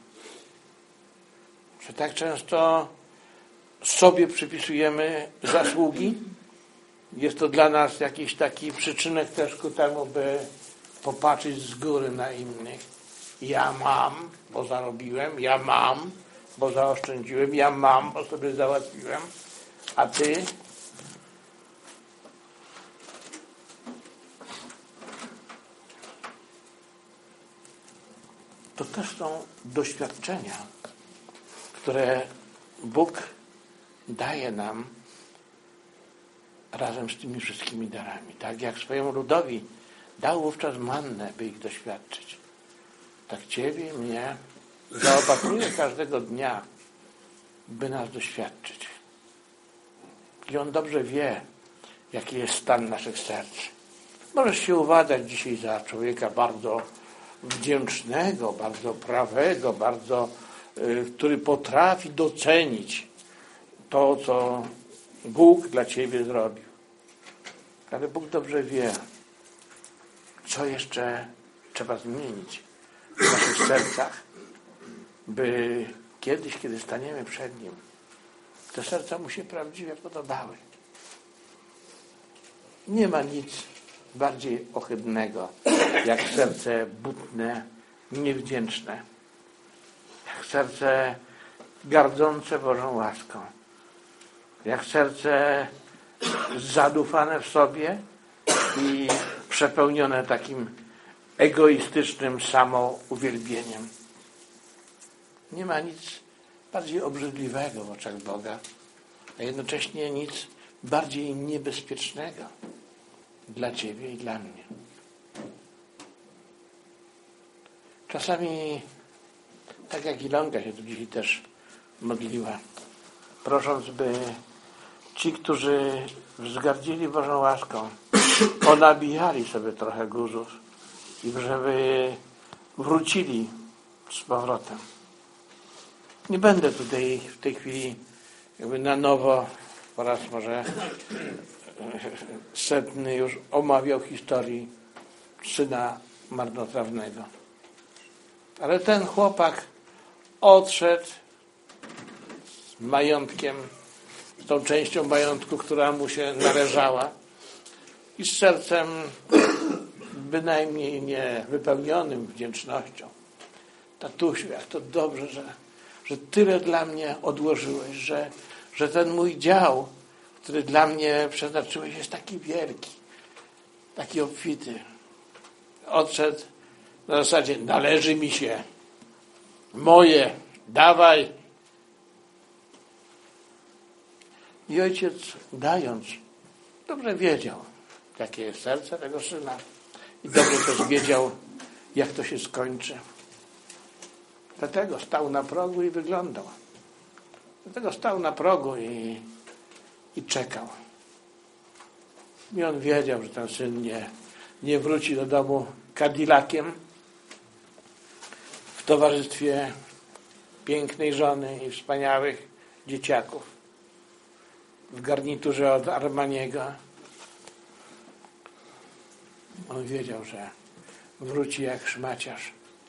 Że tak często sobie przypisujemy zasługi. Jest to dla nas jakiś taki przyczynek też ku temu, by popatrzeć z góry na innych. Ja mam, bo zarobiłem, ja mam, bo zaoszczędziłem, ja mam, bo sobie załatwiłem, a ty? To też są doświadczenia, które Bóg daje nam razem z tymi wszystkimi darami. Tak jak swojemu ludowi dał wówczas mannę, by ich doświadczyć. Tak ciebie i mnie zaopatruje każdego dnia, by nas doświadczyć. I on dobrze wie, jaki jest stan naszych serc. Możesz się uważać dzisiaj za człowieka bardzo wdzięcznego, bardzo prawego, który potrafi docenić to, co Bóg dla ciebie zrobił. Ale Bóg dobrze wie, co jeszcze trzeba zmienić w naszych sercach, by kiedyś, kiedy staniemy przed Nim, te serca mu się prawdziwie podobały. Nie ma nic bardziej ohydnego, jak serce butne, niewdzięczne. Jak serce gardzące Bożą łaską. Jak serce zadufane w sobie i przepełnione takim egoistycznym samouwielbieniem. Nie ma nic bardziej obrzydliwego w oczach Boga, a jednocześnie nic bardziej niebezpiecznego dla ciebie i dla mnie. Czasami, tak jak Ilonka się tu dzisiaj też modliła, prosząc, by ci, którzy wzgardzili Bożą łaską, ponabijali sobie trochę guzów i żeby wrócili z powrotem. Nie będę tutaj w tej chwili jakby na nowo, po raz może setny już omawiał historii syna marnotrawnego. Ale ten chłopak odszedł z majątkiem z tą częścią majątku, która mu się należała i z sercem bynajmniej nie wypełnionym wdzięcznością. Tatusiu, jak to dobrze, że tyle dla mnie odłożyłeś, że ten mój dział, który dla mnie przeznaczyłeś, jest taki wielki, taki obfity. Odszedł na zasadzie, należy mi się, moje, dawaj. I ojciec, dając, dobrze wiedział, jakie jest serce tego syna i dobrze też wiedział, jak to się skończy. Dlatego stał na progu i wyglądał. Dlatego stał na progu i czekał. I on wiedział, że ten syn nie wróci do domu Cadillaciem w towarzystwie pięknej żony i wspaniałych dzieciaków w garniturze od Armaniego. On wiedział, że wróci jak szmaciarz,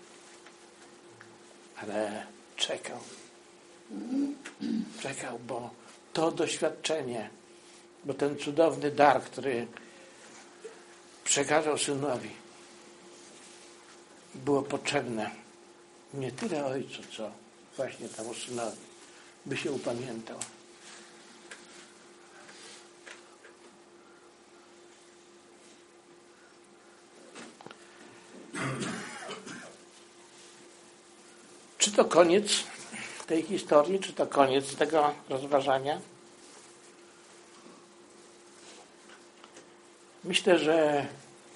ale czekał. Czekał, bo to doświadczenie, bo ten cudowny dar, który przekazał synowi, było potrzebne nie tyle ojcu, co właśnie temu synowi, by się upamiętał. Czy to koniec tej historii? Czy to koniec tego rozważania? Myślę, że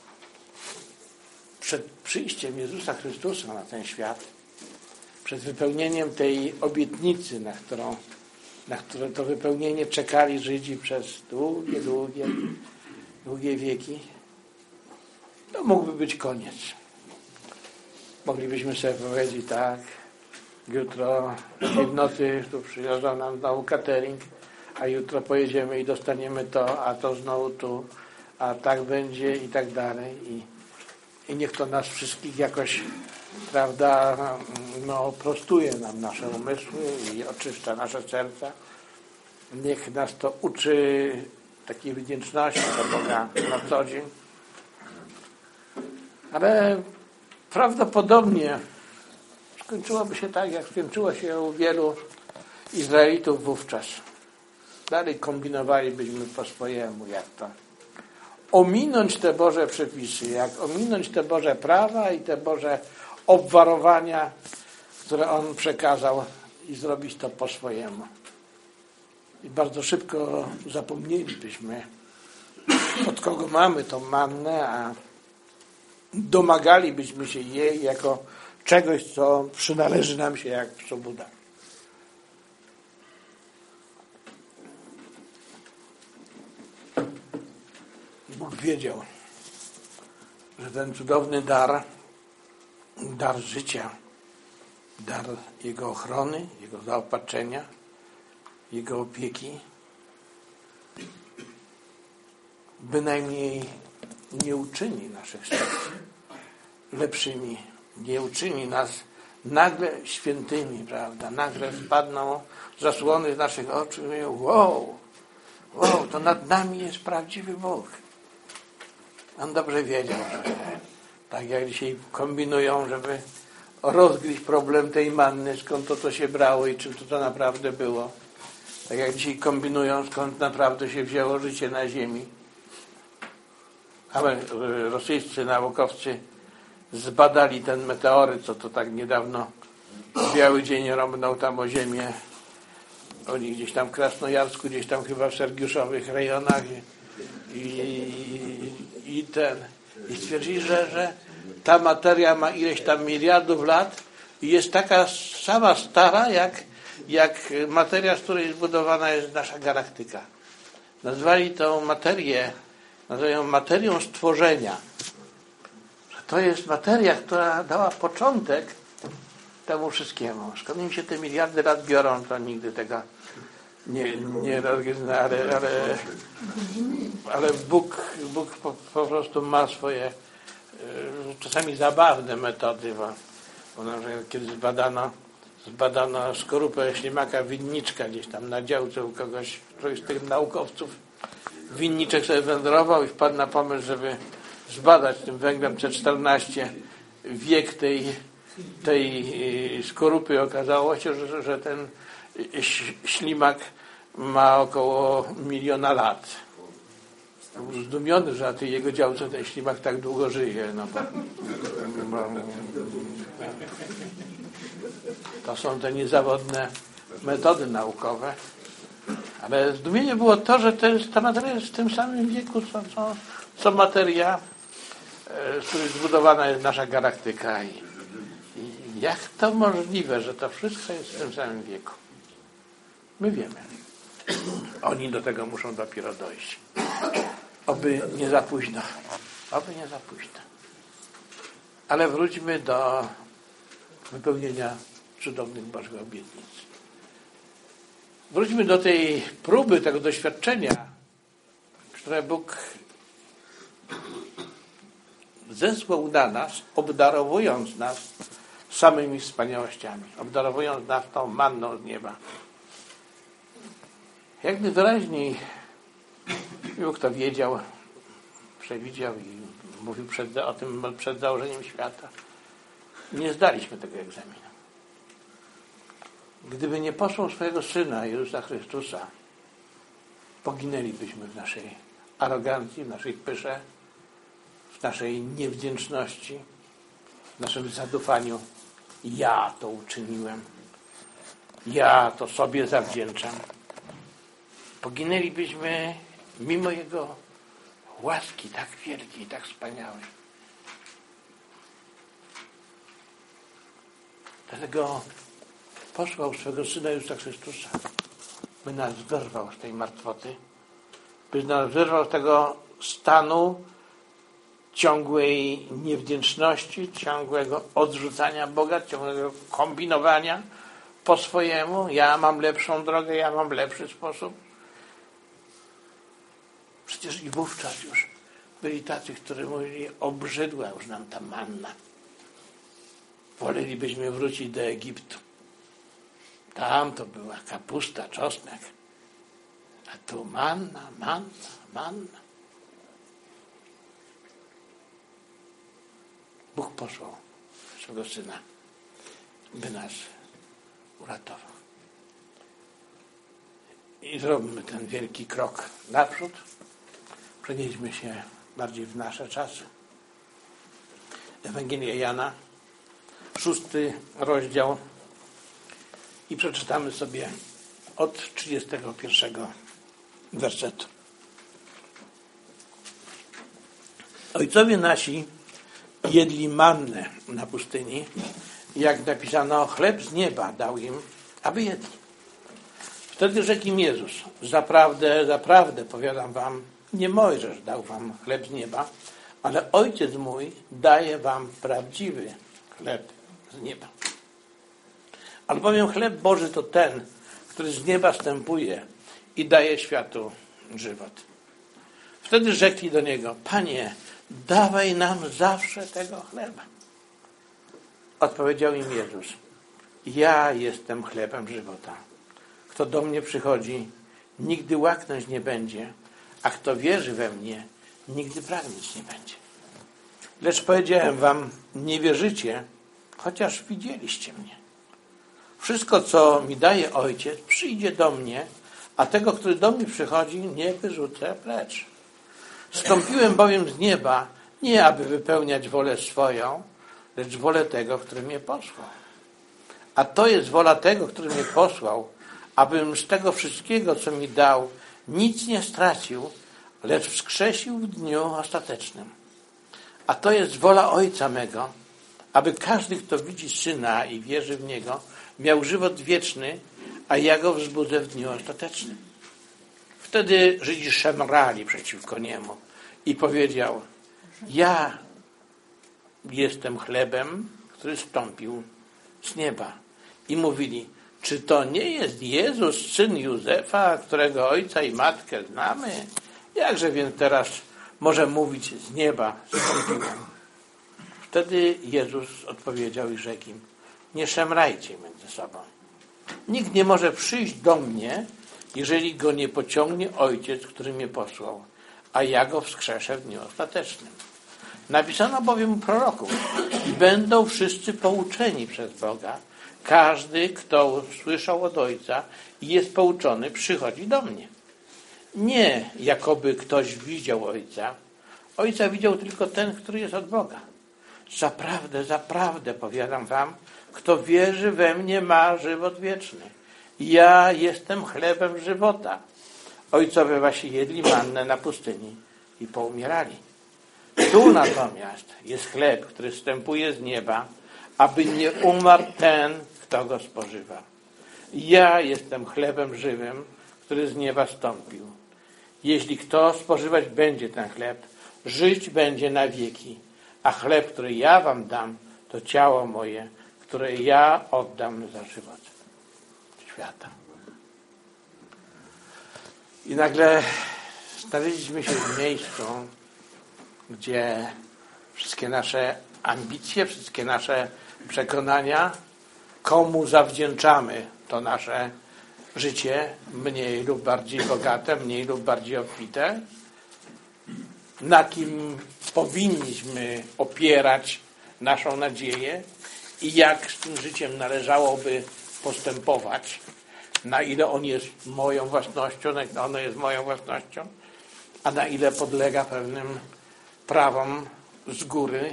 przed przyjściem Jezusa Chrystusa na ten świat, przed wypełnieniem tej obietnicy, na które to wypełnienie czekali Żydzi przez długie wieki, to mógłby być koniec. Moglibyśmy sobie powiedzieć tak, jutro w nocy tu przyjeżdża nam znowu catering, a jutro pojedziemy i dostaniemy to, a to znowu tu, a tak będzie i tak dalej. I niech to nas wszystkich jakoś, prawda, prostuje nam nasze umysły i oczyszcza nasze serca. Niech nas to uczy takiej wdzięczności do Boga na co dzień. Ale prawdopodobnie skończyłoby się tak, jak skończyło się u wielu Izraelitów wówczas. Dalej kombinowalibyśmy po swojemu, jak to ominąć te Boże przepisy, jak ominąć te Boże prawa i te Boże obwarowania, które On przekazał i zrobić to po swojemu. I bardzo szybko zapomnielibyśmy, od kogo mamy tą mannę, a domagalibyśmy się jej jako czegoś, co przynależy nam się jak przybuda. Bóg wiedział, że ten cudowny dar życia, dar Jego ochrony, Jego zaopatrzenia, Jego opieki, bynajmniej nie uczyni naszych serc lepszymi, nie uczyni nas nagle świętymi, prawda? Nagle spadną zasłony z naszych oczu i mówią, wow, to nad nami jest prawdziwy Bóg. On dobrze wiedział, że tak jak dzisiaj kombinują, żeby rozgryźć problem tej manny, skąd to się brało i czym to naprawdę było. Tak jak dzisiaj kombinują, skąd naprawdę się wzięło życie na ziemi. Ale rosyjscy naukowcy zbadali ten meteoryt, co to tak niedawno w biały dzień rąbnął tam o ziemię. Oni gdzieś tam w Krasnojarsku, gdzieś tam chyba w Sergiuszowych rejonach i stwierdzili, że ta materia ma ileś tam miliardów lat i jest taka sama stara, jak materia, z której zbudowana jest nasza galaktyka. Nazwali tą materię, nazywają materią stworzenia. Że to jest materia, która dała początek temu wszystkiemu. Skąd im się te miliardy lat biorą, to nigdy tego nie rozgryzna, ale Bóg po prostu ma swoje czasami zabawne metody, bo kiedy zbadano Zbadano skorupę ślimaka winniczka gdzieś tam na działce u kogoś z tych naukowców. Winniczek sobie wędrował i wpadł na pomysł, żeby zbadać tym węglem C14 wiek tej skorupy. Okazało się, że ten ślimak ma około 1 miliona lat. Był zdumiony, że na tej jego działce ten ślimak tak długo żyje. No bo to są te niezawodne metody naukowe. Ale zdumienie było to, że ta materia jest w tym samym wieku, co materia, z której zbudowana jest nasza galaktyka. I jak to możliwe, że to wszystko jest w tym samym wieku? My wiemy. Oni do tego muszą dopiero dojść. Oby nie za późno. Oby nie za późno. Ale wróćmy do wypełnienia cudownych Bożych obietnic. Wróćmy do tej próby, tego doświadczenia, które Bóg zesłał na nas, obdarowując nas samymi wspaniałościami, obdarowując nas tą manną z nieba. Jak najwyraźniej Bóg to wiedział, przewidział i mówił o tym przed założeniem świata. Nie zdaliśmy tego egzaminu. Gdyby nie posłał swojego Syna, Jezusa Chrystusa, poginęlibyśmy w naszej arogancji, w naszej pysze, w naszej niewdzięczności, w naszym zadufaniu. Ja to uczyniłem. Ja to sobie zawdzięczam. Poginęlibyśmy mimo Jego łaski tak wielkiej, tak wspaniałej. Dlatego posłał swego Syna Jezusa Chrystusa, by nas wyrwał z tej martwoty, by nas wyrwał z tego stanu ciągłej niewdzięczności, ciągłego odrzucania Boga, ciągłego kombinowania po swojemu. Ja mam lepszą drogę, ja mam lepszy sposób. Przecież i wówczas już byli tacy, którzy mówili, obrzydła już nam ta manna. Wolelibyśmy wrócić do Egiptu. Tam to była kapusta, czosnek. A tu manna. Bóg posłał swego Syna, by nas uratował. I zrobimy ten wielki krok naprzód. Przenieśmy się bardziej w nasze czasy. Ewangelia Jana, 6 rozdział i przeczytamy sobie od 31 wersetu. Ojcowie nasi jedli mannę na pustyni, jak napisano, chleb z nieba dał im, aby jedli. Wtedy rzekł im Jezus, zaprawdę, powiadam wam, nie Mojżesz dał wam chleb z nieba, ale Ojciec mój daje wam prawdziwy chleb z nieba. Albowiem chleb Boży to ten, który z nieba wstępuje i daje światu żywot. Wtedy rzekli do Niego, Panie, dawaj nam zawsze tego chleba. Odpowiedział im Jezus, ja jestem chlebem żywota. Kto do mnie przychodzi, nigdy łaknąć nie będzie, a kto wierzy we mnie, nigdy pragnieć nie będzie. Lecz powiedziałem wam, nie wierzycie, chociaż widzieliście mnie. Wszystko, co mi daje Ojciec, przyjdzie do mnie, a tego, który do mnie przychodzi, nie wyrzucę precz. Zstąpiłem bowiem z nieba, nie aby wypełniać wolę swoją, lecz wolę tego, który mnie posłał. A to jest wola tego, który mnie posłał, abym z tego wszystkiego, co mi dał, nic nie stracił, lecz wskrzesił w dniu ostatecznym. A to jest wola Ojca mego, aby każdy, kto widzi Syna i wierzy w Niego, miał żywot wieczny, a ja go wzbudzę w dniu ostatecznym. Wtedy Żydzi szemrali przeciwko Niemu i powiedział, ja jestem chlebem, który zstąpił z nieba. I mówili, czy to nie jest Jezus, syn Józefa, którego ojca i matkę znamy? Jakże więc teraz może mówić z nieba zstąpiłem? Wtedy Jezus odpowiedział i rzekł im, nie szemrajcie między sobą. Nikt nie może przyjść do mnie, jeżeli go nie pociągnie Ojciec, który mnie posłał, a ja go wskrzeszę w dniu ostatecznym. Napisano bowiem u proroków: i będą wszyscy pouczeni przez Boga. Każdy, kto słyszał od Ojca i jest pouczony, przychodzi do mnie. Nie jakoby ktoś widział Ojca. Ojca widział tylko ten, który jest od Boga. Zaprawdę powiadam wam, kto wierzy we mnie, ma żywot wieczny. Ja jestem chlebem żywota. Ojcowie wasi jedli mannę na pustyni i poumierali. Tu natomiast jest chleb, który zstępuje z nieba, aby nie umarł ten, kto go spożywa. Ja jestem chlebem żywym, który z nieba stąpił. Jeśli kto spożywać będzie ten chleb, żyć będzie na wieki. A chleb, który ja wam dam, to ciało moje, które ja oddam za żywot świata. I nagle znaleźliśmy się w miejscu, gdzie wszystkie nasze ambicje, wszystkie nasze przekonania, komu zawdzięczamy to nasze życie, mniej lub bardziej bogate, mniej lub bardziej obfite, na kim powinniśmy opierać naszą nadzieję i jak z tym życiem należałoby postępować, na ile on jest moją własnością, na ile ono jest moją własnością, a na ile podlega pewnym prawom z góry,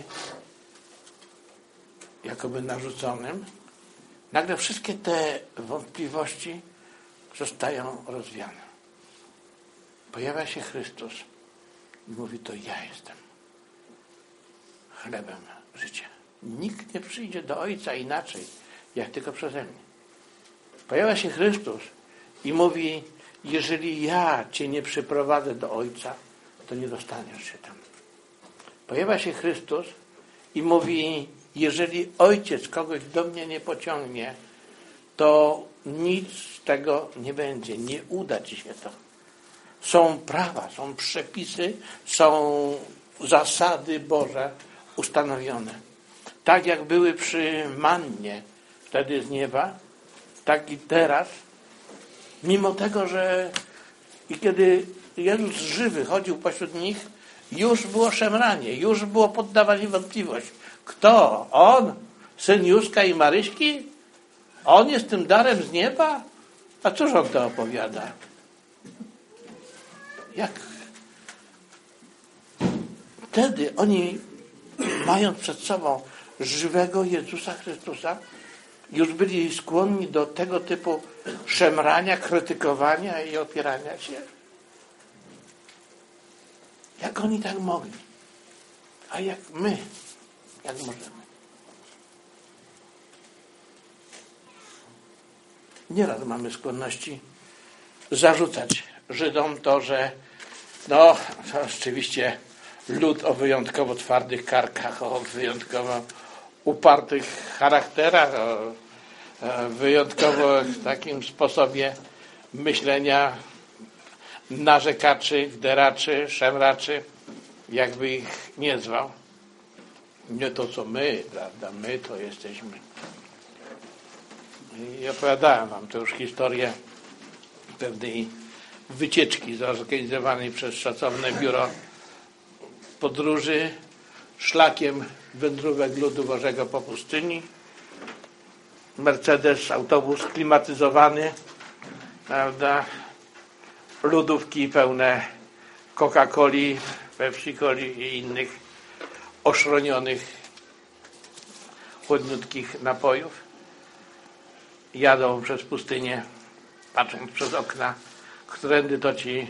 jakoby narzuconym. Nagle wszystkie te wątpliwości zostają rozwiane. Pojawia się Chrystus i mówi: to ja jestem chlebem życia. Nikt nie przyjdzie do Ojca inaczej, jak tylko przeze mnie. Pojawia się Chrystus i mówi: jeżeli ja cię nie przyprowadzę do Ojca, to nie dostaniesz się tam. Pojawia się Chrystus i mówi: jeżeli Ojciec kogoś do mnie nie pociągnie, to nic z tego nie będzie. Nie uda ci się to. Są prawa, są przepisy, są zasady Boże ustanowione. Tak jak były przy mannie wtedy z nieba, tak i teraz. Mimo tego, że i kiedy Jezus żywy chodził pośród nich, już było szemranie, już było poddawanie wątpliwość. Kto? On? Syn Józka i Maryśki? On jest tym darem z nieba? A cóż on to opowiada? Jak? Wtedy oni, mając przed sobą żywego Jezusa Chrystusa, już byli skłonni do tego typu szemrania, krytykowania i opierania się. Jak oni tak mogli? A jak my? Jak możemy? Nieraz mamy skłonności zarzucać Żydom to, że to rzeczywiście lud o twardych karkach, o wyjątkowo upartych charakterach, o wyjątkowo takim sposobie myślenia narzekaczy, gderaczy, szemraczy, jakby ich nie zwał. Nie to, co my, prawda? My to jesteśmy. I opowiadałem wam to już historię pewnej wycieczki zorganizowanej przez szacowne biuro podróży szlakiem wędrówek ludu Bożego po pustyni. Mercedes, autobus klimatyzowany, prawda? Lodówki pełne Coca-Coli, Pepsi-Coli i innych oszronionych, chłodniutkich napojów. Jadą przez pustynię, patrząc przez okna, którędy to ci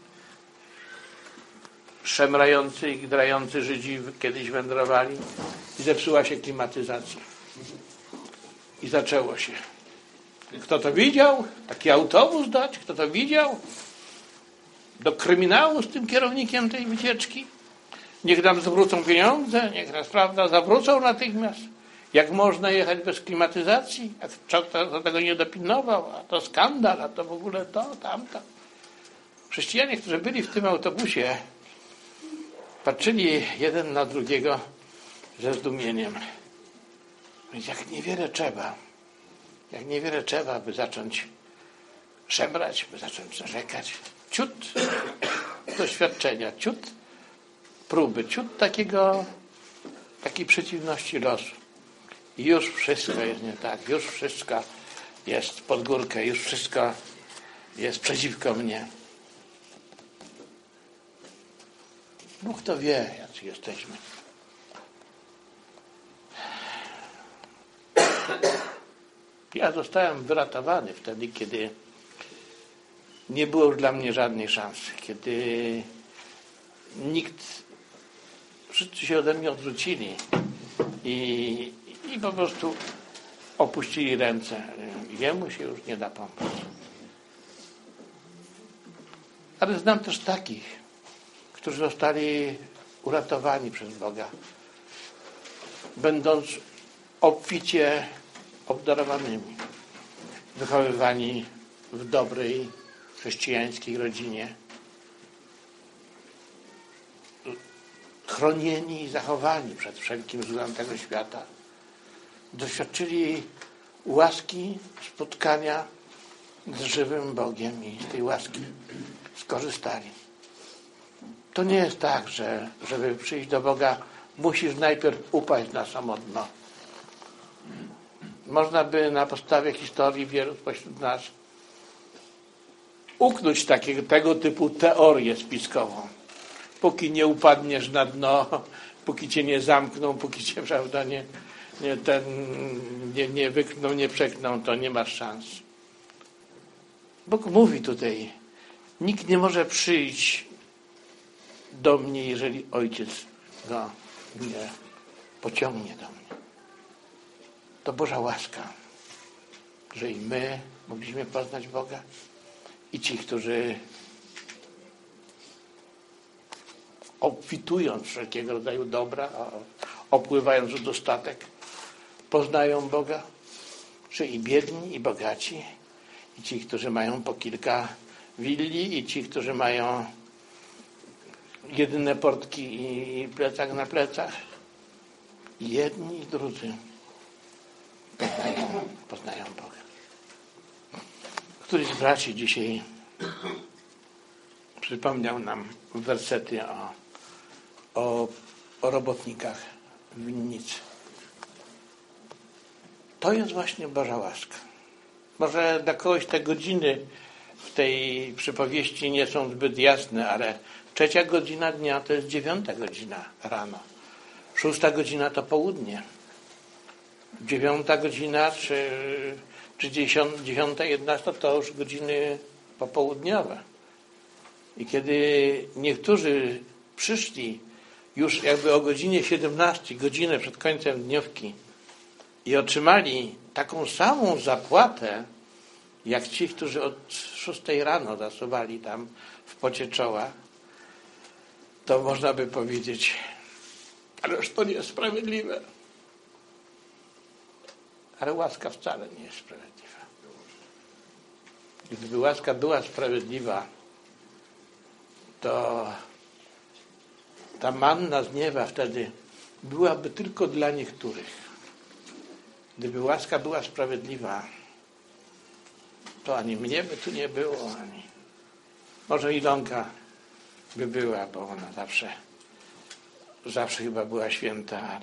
szemrający i grający Żydzi kiedyś wędrowali, i zepsuła się klimatyzacja. I zaczęło się. Kto to widział? Taki autobus dać? Kto to widział? Do kryminału z tym kierownikiem tej wycieczki? Niech nam zwrócą pieniądze, niech nas, prawda, zawrócą natychmiast. Jak można jechać bez klimatyzacji? Jak kto do tego nie dopilnował? A to skandal, a to w ogóle to, tamto. Chrześcijanie, którzy byli w tym autobusie, patrzyli jeden na drugiego ze zdumieniem. Więc jak niewiele trzeba, by zacząć szemrać, by zacząć narzekać. Ciut doświadczenia, ciut próby, ciut takiej przeciwności losu. I już wszystko jest nie tak, już wszystko jest pod górkę, już wszystko jest przeciwko mnie. Bóg to wie, jacy jesteśmy. Ja zostałem wyratowany wtedy, kiedy nie było już dla mnie żadnej szansy. Kiedy wszyscy się ode mnie odwrócili i po prostu opuścili ręce. Jemu się już nie da pomóc. Ale znam też takich, którzy zostali uratowani przez Boga, będąc obficie obdarowanymi, wychowywani w dobrej chrześcijańskiej rodzinie, chronieni i zachowani przed wszelkim złem tego świata, doświadczyli łaski spotkania z żywym Bogiem i z tej łaski skorzystali. To nie jest tak, że żeby przyjść do Boga, musisz najpierw upaść na samo dno. Można by na podstawie historii wielu spośród nas uknąć tego typu teorię spiskową. Póki nie upadniesz na dno, póki cię nie zamkną, póki cię, prawda, nie wykną, nie przekną, to nie masz szans. Bóg mówi tutaj, nikt nie może przyjść do mnie, jeżeli Ojciec go nie pociągnie do mnie. To Boża łaska, że i my mogliśmy poznać Boga i ci, którzy obfitując wszelkiego rodzaju dobra, opływając w dostatek, poznają Boga, że i biedni, i bogaci, i ci, którzy mają po kilka willi, i ci, którzy mają jedyne portki i plecak na plecach. I jedni i drudzy poznają Boga. Któryś z braci dzisiaj przypomniał nam wersety o robotnikach w winnicy. To jest właśnie Boża łaska. Może dla kogoś te godziny w tej przypowieści nie są zbyt jasne, ale 3 godzina dnia to jest 9 godzina rano. 6 godzina to południe. 9 godzina czy 10, 11 to już godziny popołudniowe. I kiedy niektórzy przyszli już jakby o godzinie 17, godzinę przed końcem dniówki i otrzymali taką samą zapłatę, jak ci, którzy od 6 rano zasuwali tam w pocie czoła, to można by powiedzieć, ależ to nie jest sprawiedliwe. Ale łaska wcale nie jest sprawiedliwa. Gdyby łaska była sprawiedliwa, to ta manna z nieba wtedy byłaby tylko dla niektórych. Gdyby łaska była sprawiedliwa, to ani mnie by tu nie było, ani może Ilonka by była, bo ona zawsze chyba była święta,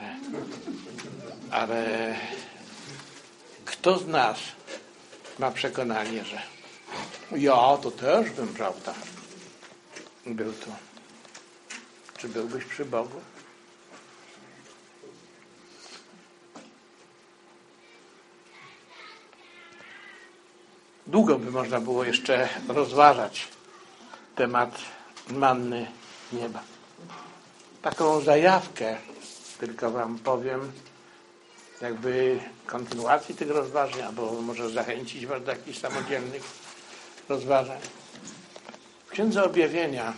ale kto z nas ma przekonanie, że ja to też bym, prawda, był tu. Czy byłbyś przy Bogu? Długo by można było jeszcze rozważać temat manny nieba. Taką zajawkę tylko wam powiem, jakby kontynuacji tych rozważań, albo może zachęcić was do jakichś samodzielnych rozważań. W Księdze Objawienia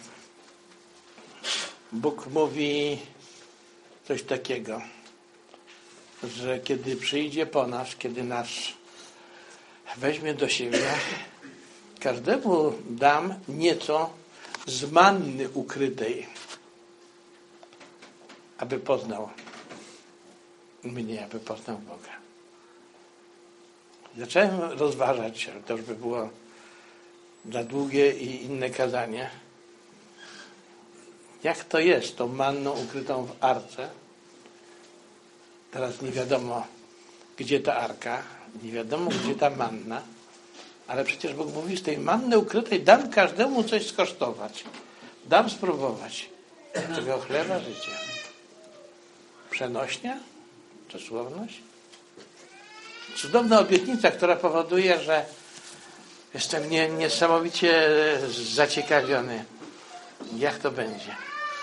Bóg mówi coś takiego, że kiedy przyjdzie po nas, kiedy nas weźmie do siebie, każdemu dam nieco z manny ukrytej, aby poznał mnie, aby poznał Boga. Zacząłem rozważać, ale to już by było za długie i inne kazanie, jak to jest tą manną ukrytą w arce. Teraz nie wiadomo, gdzie ta arka, nie wiadomo, gdzie ta manna, ale przecież Bóg mówi, z tej manny ukrytej dam każdemu coś skosztować. Dam spróbować tego chleba życia. Przenośnia? Czy słowność? Cudowna obietnica, która powoduje, że jestem niesamowicie zaciekawiony, jak to będzie.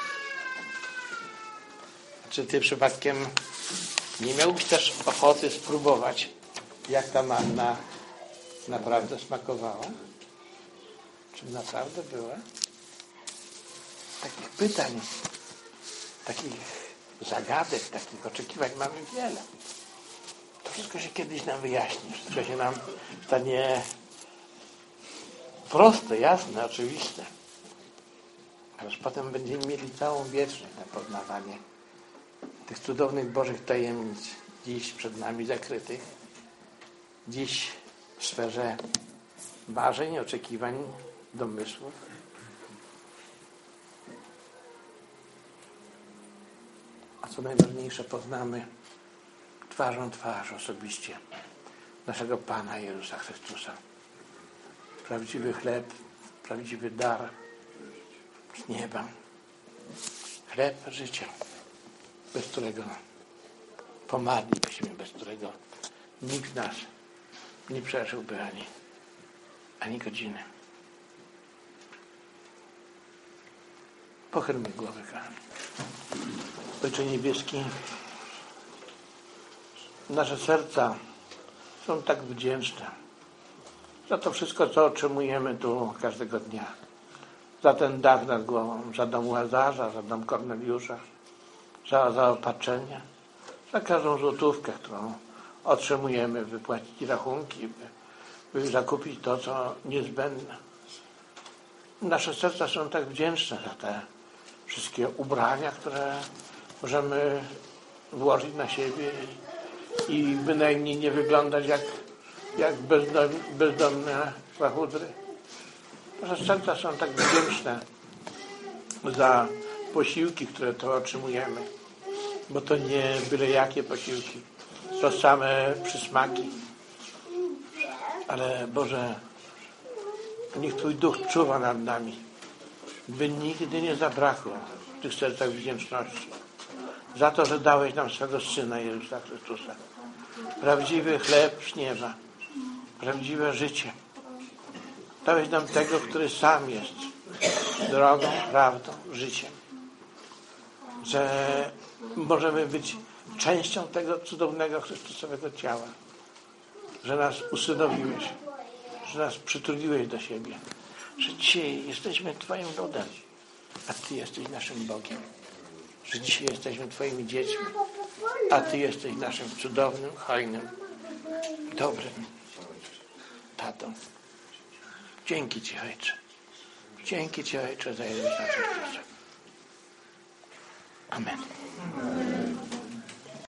Czy ty przypadkiem nie miałbyś też ochoty spróbować, jak ta manna naprawdę smakowała? Czy naprawdę była? Takich pytań, takich zagadek, takich oczekiwań mamy wiele. To wszystko się kiedyś nam wyjaśni, wszystko się nam stanie proste, jasne, oczywiste. Ależ potem będziemy mieli całą wieczność na poznawanie tych cudownych Bożych tajemnic, dziś przed nami zakrytych, dziś w sferze marzeń, oczekiwań, domysłów. A co najważniejsze, poznamy twarzą twarz osobiście naszego Pana Jezusa Chrystusa. Prawdziwy chleb, prawdziwy dar z nieba. Chleb życia, bez którego pomarlibyśmy, bez którego nikt nas nie przeżyłby ani godziny. Pochylmy głowy, kochani. Ojcze Niebieski, nasze serca są tak wdzięczne za to wszystko, co otrzymujemy tu każdego dnia. Za ten dach nad głową, za dom Łazarza, za dom Korneliusza, za zaopatrzenie, za każdą złotówkę, którą otrzymujemy, wypłacić rachunki, by zakupić to, co niezbędne. Nasze serca są tak wdzięczne za te wszystkie ubrania, które możemy włożyć na siebie i bynajmniej nie wyglądać jak bezdomne łachudry. Nasze serca są tak wdzięczne za posiłki, które to otrzymujemy, bo to nie byle jakie posiłki, to same przysmaki. Ale Boże, niech Twój Duch czuwa nad nami, by nigdy nie zabrakło w tych sercach wdzięczności za to, że dałeś nam swego Syna Jezusa Chrystusa. Prawdziwy chleb z nieba, prawdziwe życie. Dałeś nam tego, który sam jest drogą, prawdą, życiem. Że możemy być częścią tego cudownego Chrystusowego ciała. Że nas usynowiłeś, że nas przytuliłeś do siebie. Że dzisiaj jesteśmy Twoim ludem, a Ty jesteś naszym Bogiem. Że dzisiaj jesteśmy Twoimi dziećmi, a Ty jesteś naszym cudownym, hojnym, dobrym tatą. Dzięki Ci, Ojcze. Dzięki Ci, Ojcze, za Jezusa Chrystusa. Amen.